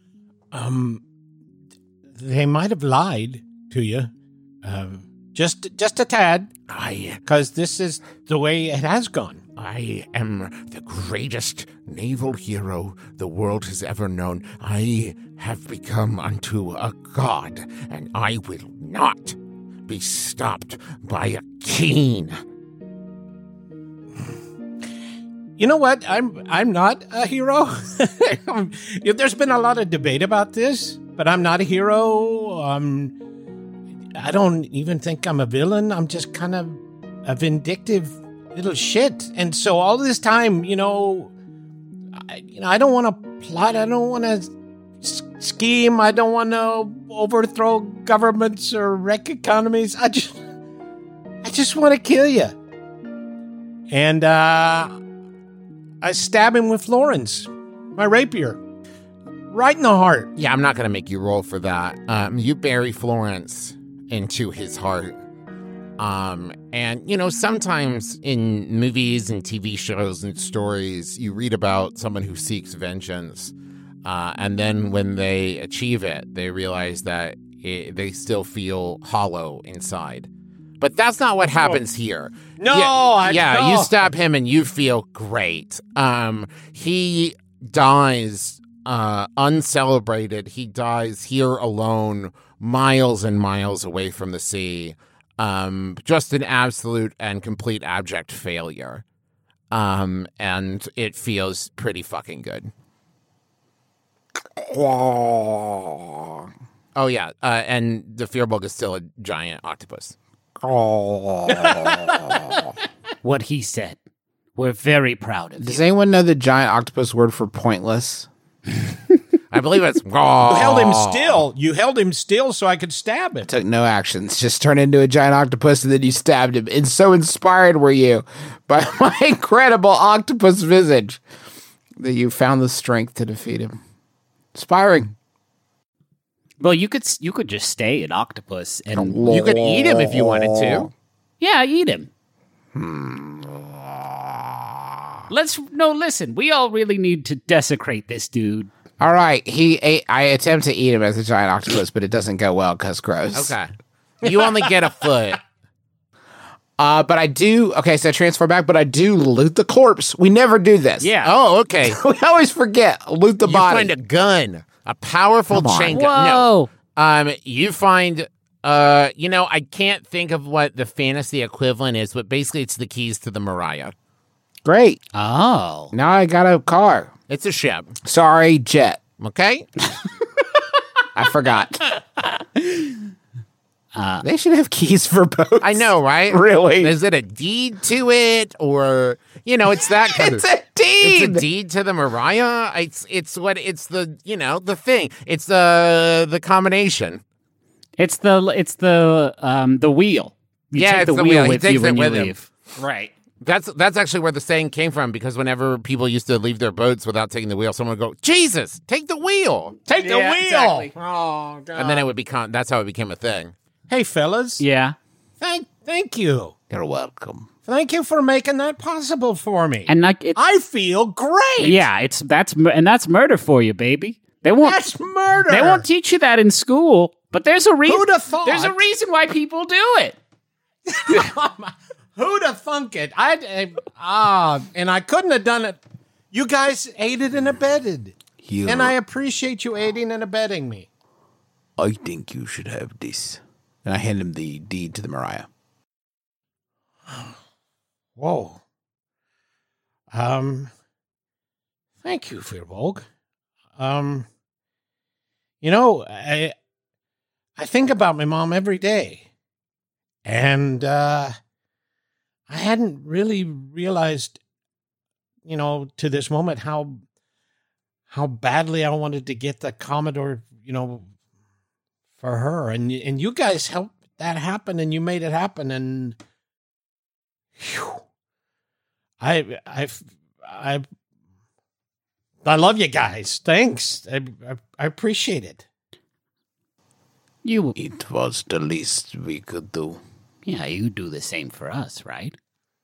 They might have lied to you, just a tad, because this is the way it has gone. I am the greatest naval hero the world has ever known. I have become unto a god, and I will not be stopped by a king. You know what? I'm not a hero. There's been a lot of debate about this, but I'm not a hero. I don't even think I'm a villain. I'm just kind of a vindictive little shit. And so all this time, I don't want to plot. I don't want to scheme. I don't want to overthrow governments or wreck economies. I just want to kill you. And I stab him with Florence, my rapier, right in the heart. Yeah, I'm not going to make you roll for that. You bury Florence into his heart. And, sometimes in movies and TV shows and stories, you read about someone who seeks vengeance. And then when they achieve it, they realize that they still feel hollow inside. But that's not what happens here. No, you stab him and you feel great. He dies uncelebrated. He dies here alone, miles and miles away from the sea. Just an absolute and complete abject failure. And it feels pretty fucking good. Oh, yeah. And the Firbolg is still a giant octopus. What he said. We're very proud of Does you. anyone know the giant octopus word for pointless? I believe it's... You held him still. You held him still so I could stab him. Took no actions, just turned into a giant octopus and then you stabbed him. And so inspired were you by my incredible octopus visage that you found the strength to defeat him. Inspiring. Well, you could just stay an octopus and You could eat him if you wanted to. yeah, eat him. Listen. We all really need to desecrate this dude. All right, I attempt to eat him as a giant octopus, but it doesn't go well because gross. Okay. You only get a foot. But I do. Okay, so I transfer back, but I do loot the corpse. We never do this. Yeah. Oh, okay. We always forget. Loot the You body. find a gun. A powerful Come on. chain gun. Whoa. No. You find, I can't think of what the fantasy equivalent is, but basically it's the keys to the Mariah. Great. Oh. Now I got a car. It's a ship. Sorry, jet. Okay? I forgot. They should have keys for boats. I know, right? Really? Is it a deed to it? Or, it's that kind It's of... a deed. It's a deed to the Mariah. It's the, the thing. It's the combination. It's the wheel. You Yeah, take it's the the wheel wheel. He with takes you when it you with him. leave. Right. That's actually where the saying came from, because whenever people used to leave their boats without taking the wheel, someone would go, Jesus, take the wheel. Take the wheel. exactly. Oh, God. And then it would become, that's how it became a thing. Hey, fellas. Yeah. Thank you. You're welcome. Thank you for making that possible for me. And I feel great. yeah, that's murder for you, baby. They won't That's murder. They won't teach you that in school, but there's a reason. Who'd have thought? There's a reason why people do it. Who'd have thunk it? And I couldn't have done it. You guys aided and abetted. Here, And I appreciate you aiding and abetting me. I think you should have this. And I hand him the deed to the Mariah. Whoa. Thank you, Firbolg. I think about my mom every day. And I hadn't really realized, to this moment how badly I wanted to get the Commodore, for her. And you guys helped that happen, and you made it happen. And whew, I love you guys. Thanks. I appreciate it. It was the least we could do. Yeah, you do the same for us, right?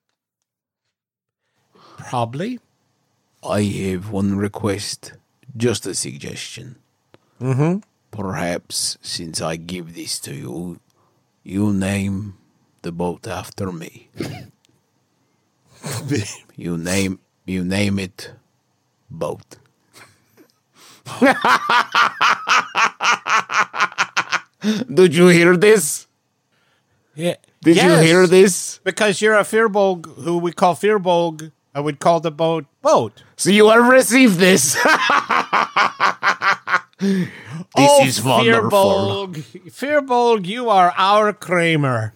Probably. I have one request, just a suggestion. Mm-hmm. Perhaps since I give this to you, you name the boat after me. You name it boat. Did you hear this? Yeah. Did you Yes, hear this? Because you're a Firbolg who we call Firbolg I would call the boat. So you have received this. This is wonderful. Firbolg, you are our Kramer.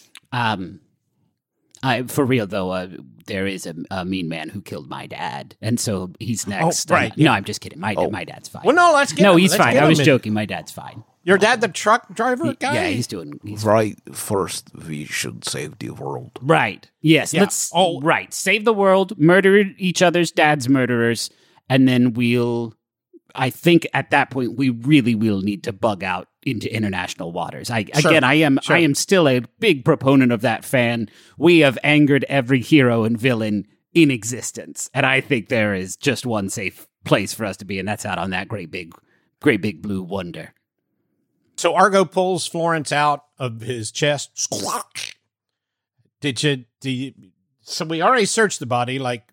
For real though, there is a mean man who killed my dad, and so he's next. right. No, I'm just kidding. My dad's fine. Well, no, let's get No, him. he's Let's fine. get I was him. joking. My dad's fine. Your dad, the truck driver guy? Yeah, he's doing. He's Right, first we should save the world. right. Yes. Yeah. Let's. Right. Save the world. Murder each other's dad's murderers, and then we'll. I think at that point we really will need to bug out into international waters. I am still a big proponent of that fan. We have angered every hero and villain in existence, and I think there is just one safe place for us to be, and that's out on that great big blue wonder. So Argo pulls Florence out of his chest. Squawk. So we already searched the body like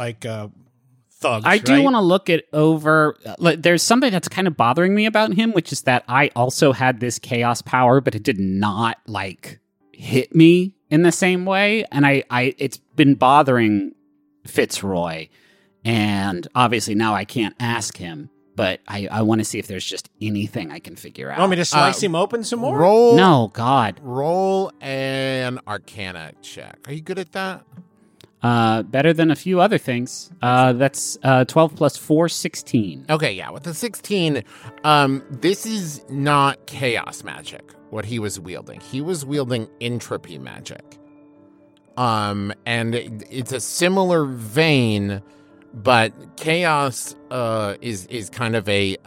thugs. I do right? want to look it over. There's something that's kind of bothering me about him, which is that I also had this chaos power, but it did not hit me in the same way, and I it's been bothering Fitzroy, and obviously now I can't ask him. But I want to see if there's just anything I can figure out. You want me to slice him open some more? No, God. Roll an Arcana check. Are you good at that? Better than a few other things. That's 12 plus 4, 16. Okay, yeah. With the 16, this is not chaos magic, what he was wielding. He was wielding entropy magic. And it's a similar vein, but chaos is kind of a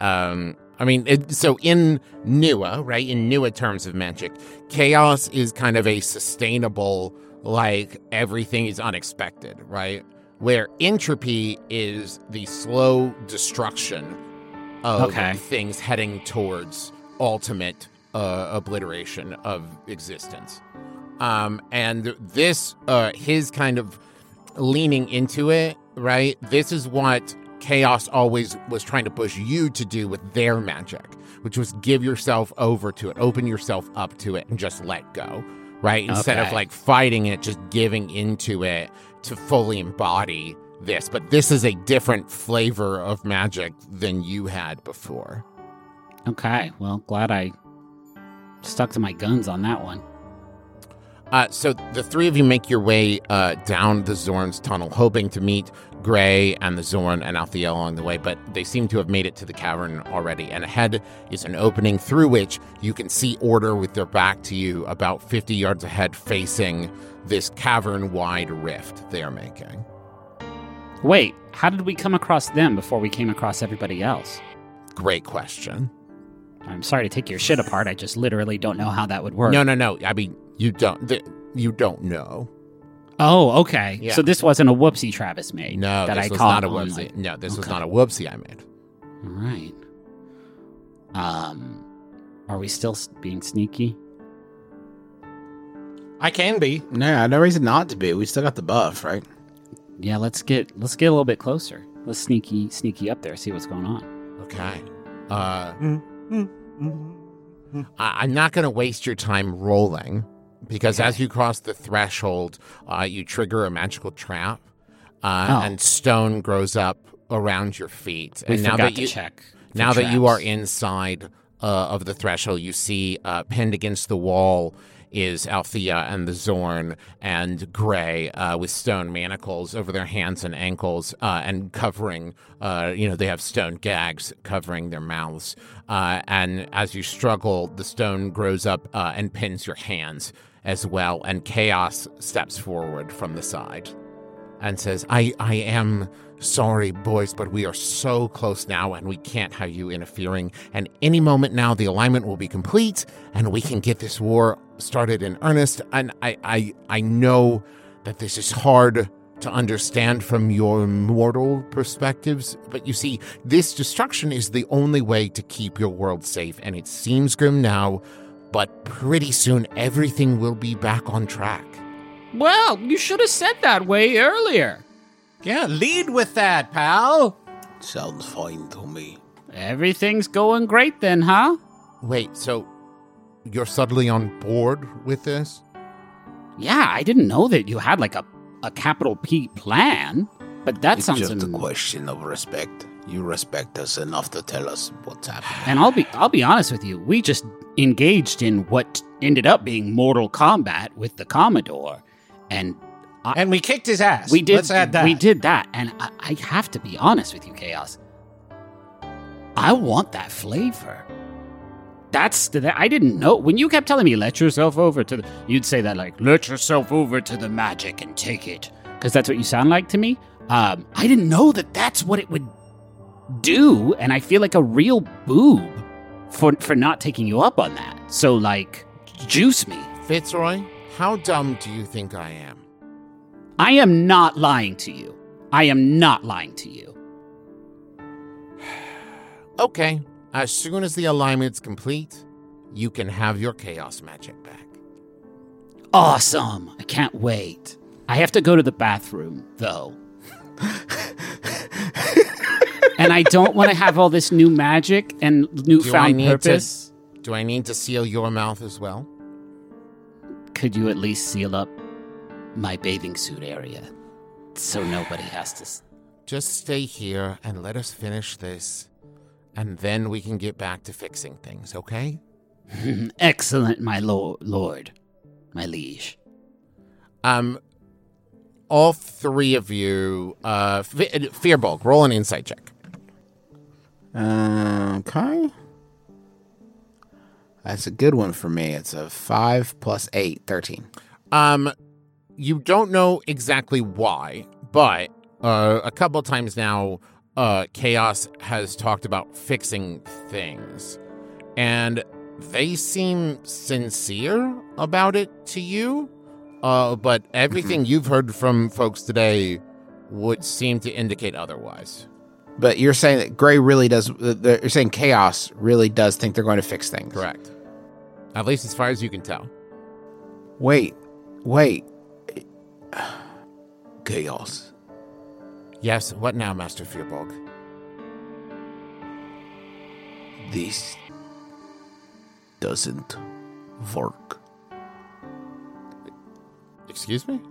so in Nua, right? In Nua terms of magic, chaos is kind of a sustainable, like everything is unexpected, right? Where entropy is the slow destruction of things heading towards ultimate obliteration of existence. And this, his kind of leaning into it, right? This is what chaos always was trying to push you to do with their magic, which was give yourself over to it, open yourself up to it, and just let go, right? Instead of fighting it, just giving into it to fully embody this. But this is a different flavor of magic than you had before. Okay, well, glad I stuck to my guns on that one. So the three of you make your way down the Zorn's tunnel, hoping to meet Gray and the Zorn and Althea along the way, but they seem to have made it to the cavern already. And ahead is an opening through which you can see Order with their back to you about 50 yards ahead, facing this cavern-wide rift they are making. Wait, how did we come across them before we came across everybody else? Great question. I'm sorry to take your shit apart. I just literally don't know how that would work. No. I mean, you don't know. Oh, okay. Yeah. So this wasn't a whoopsie Travis made. No, that this I was caught not a on, whoopsie. No, this was not a whoopsie I made. All right. Are we still being sneaky? I can be. No, no reason not to be. We still got the buff, right? Yeah, let's get a little bit closer. Let's sneaky up there, see what's going on. Okay. I'm not going to waste your time rolling, because as you cross the threshold, you trigger a magical trap, and stone grows up around your feet. We And forgot to check. Now that you are inside of the threshold, you see pinned against the wall is Althea and the Zorn and Gray with stone manacles over their hands and ankles and covering, they have stone gags covering their mouths. And as you struggle, the stone grows up and pins your hands as well. And Chaos steps forward from the side and says, I am sorry, boys, but we are so close now and we can't have you interfering. And any moment now, the alignment will be complete and we can get this war started in earnest. And I know that this is hard to understand from your mortal perspectives, but you see, this destruction is the only way to keep your world safe. And it seems grim now, but pretty soon everything will be back on track. Well, you should have said that way earlier. Yeah, lead with that, pal. Sounds fine to me. Everything's going great then, huh? Wait, so you're suddenly on board with this? Yeah, I didn't know that you had like a a capital P plan, but that It's sounds... just a question of respect. You respect us enough to tell us what's happening. And I'll be honest with you, we just engaged in what ended up being mortal combat with the Commodore, and And we kicked his ass. we did. Let's add that. We did that, and I have to be honest with you, Chaos. I want that flavor. I didn't know when you kept telling me let yourself over to the. You'd say that like let yourself over to the magic and take it, because that's what you sound like to me. I didn't know that that's what it would do, and I feel like a real boob for not taking you up on that. So like, juice me. Fitzroy, how dumb do you think I am? I am not lying to you. I am not lying to you. Okay, as soon as the alignment's complete, you can have your chaos magic back. Awesome. I can't wait. I have to go to the bathroom, though. And I don't want to have all this new magic and newfound purpose. Do I need to seal your mouth as well? Could you at least seal up my bathing suit area so nobody has to... Just stay here and let us finish this, and then we can get back to fixing things, okay? Excellent, my lord. My liege. All three of you, Fearbulk, roll an insight check. Okay. That's a good one for me. It's a 5 plus 8, 13. You don't know exactly why, but a couple times now, Chaos has talked about fixing things, and they seem sincere about it to you, but everything you've heard from folks today would seem to indicate otherwise. But you're saying that Gray really does... You're saying Chaos really does think they're going to fix things. Correct. At least as far as you can tell. Wait. Chaos. Yes, what now, Master Fearbulk? This doesn't work. Excuse me?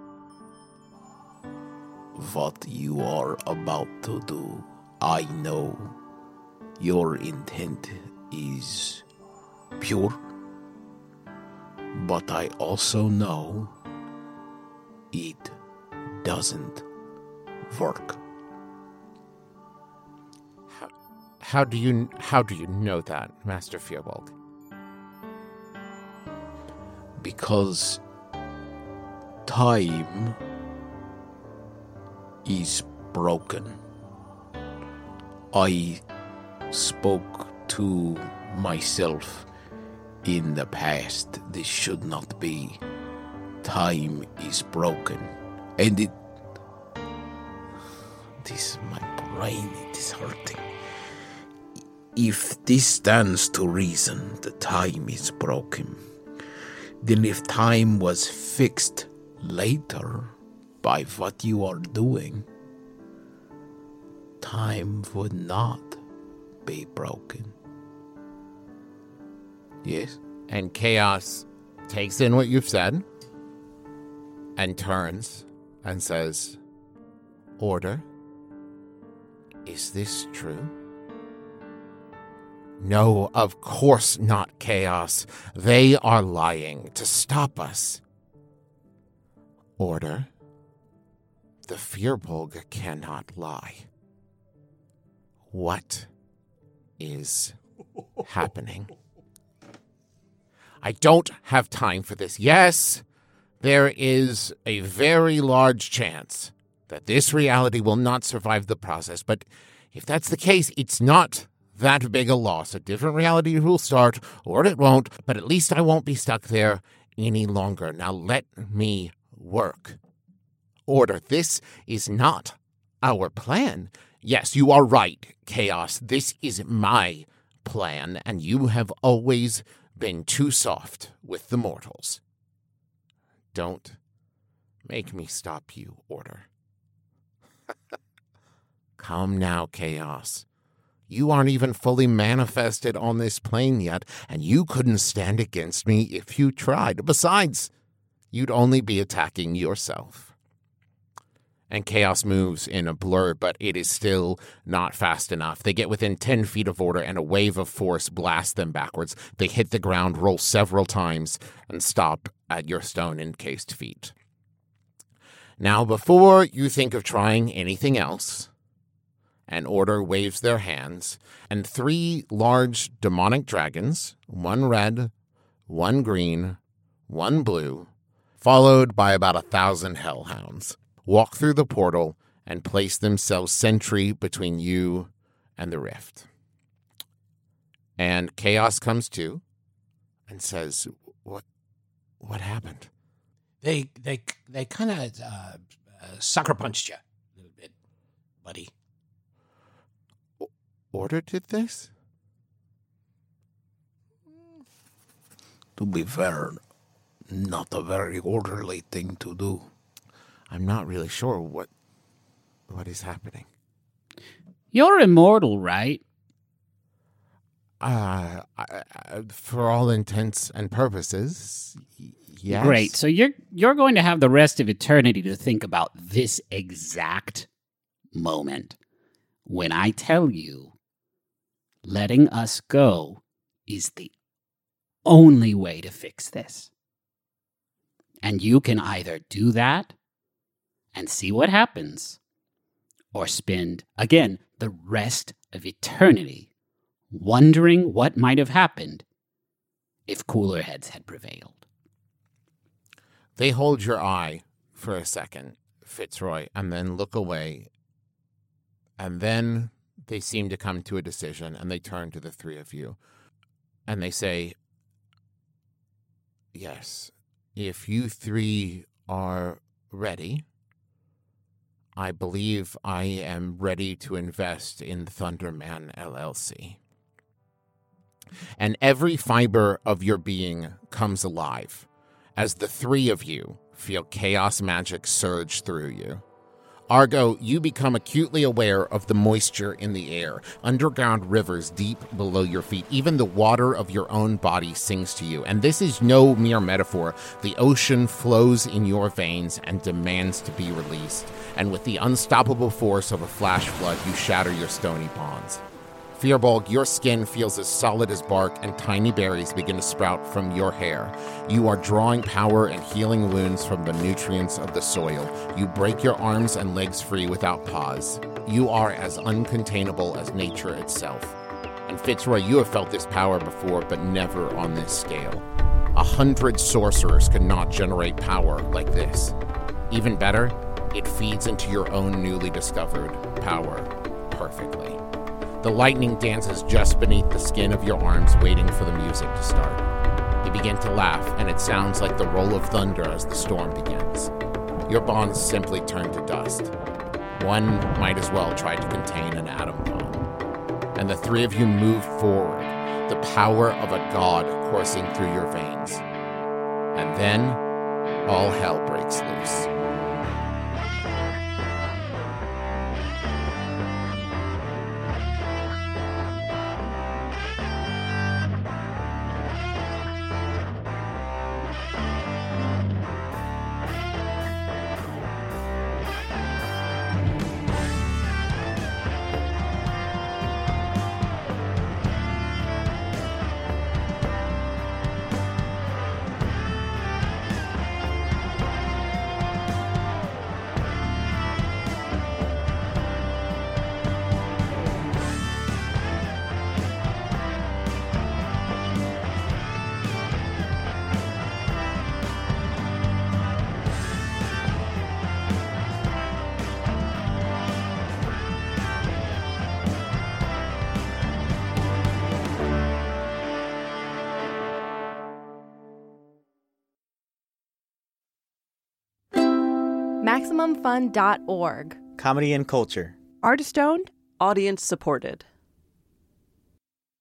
What you are about to do, I know your intent is pure, but I also know it doesn't work. How do you know that, Master Fearbulk? Because time is broken. I spoke to myself in the past. This should not be. Time is broken. And my brain, it is hurting. If this stands to reason, the time is broken. Then if time was fixed later by what you are doing, time would not be broken. Yes? And Chaos takes in what you've said and turns and says, Order, is this true? No, of course not, Chaos. They are lying to stop us. Order, the Fearbulk cannot lie. What is happening? I don't have time for this. Yes, there is a very large chance that this reality will not survive the process, but if that's the case, it's not that big a loss. A different reality will start, or it won't, but at least I won't be stuck there any longer. Now let me work. Order, this is not our plan. Yes, you are right, Chaos. This is my plan, and you have always been too soft with the mortals. Don't make me stop you, Order. Come now, Chaos. You aren't even fully manifested on this plane yet, and you couldn't stand against me if you tried. Besides, you'd only be attacking yourself. and Chaos moves in a blur, but it is still not fast enough. They get within 10 feet of Order, and a wave of force blasts them backwards. They hit the ground, roll several times, and stop at your stone-encased feet. Now, before you think of trying anything else, an Order waves their hands, and 3 large demonic dragons, one red, one green, one blue, followed by about 1,000 hellhounds, walk through the portal and place themselves sentry between you and the rift. And Chaos comes to and says, What happened? They kind of sucker punched you a little bit, buddy. Order did this? To be fair, not a very orderly thing to do. I'm not really sure what is happening. You're immortal, right? For all intents and purposes, yes. Great. So you're going to have the rest of eternity to think about this exact moment when I tell you letting us go is the only way to fix this. And you can either do that and see what happens, or spend, again, the rest of eternity wondering what might have happened if cooler heads had prevailed. They hold your eye for a second, Fitzroy, and then look away. And then they seem to come to a decision, and they turn to the 3 of you. And they say, yes, if you 3 are ready, I believe I am ready to invest in Thunderman LLC. And every fiber of your being comes alive as the 3 of you feel chaos magic surge through you. Argo, you become acutely aware of the moisture in the air, underground rivers deep below your feet. Even the water of your own body sings to you. And this is no mere metaphor. The ocean flows in your veins and demands to be released. And with the unstoppable force of a flash flood, you shatter your stony bonds. Firbolg, your skin feels as solid as bark, and tiny berries begin to sprout from your hair. You are drawing power and healing wounds from the nutrients of the soil. You break your arms and legs free without pause. You are as uncontainable as nature itself. And Fitzroy, you have felt this power before, but never on this scale. 100 sorcerers could not generate power like this. Even better, it feeds into your own newly discovered power perfectly. The lightning dances just beneath the skin of your arms, waiting for the music to start. You begin to laugh, and it sounds like the roll of thunder as the storm begins. Your bonds simply turn to dust. One might as well try to contain an atom bomb. And the 3 of you move forward, the power of a god coursing through your veins. And then, all hell breaks loose. MaximumFun.org. Comedy and culture. Artist owned. Audience supported.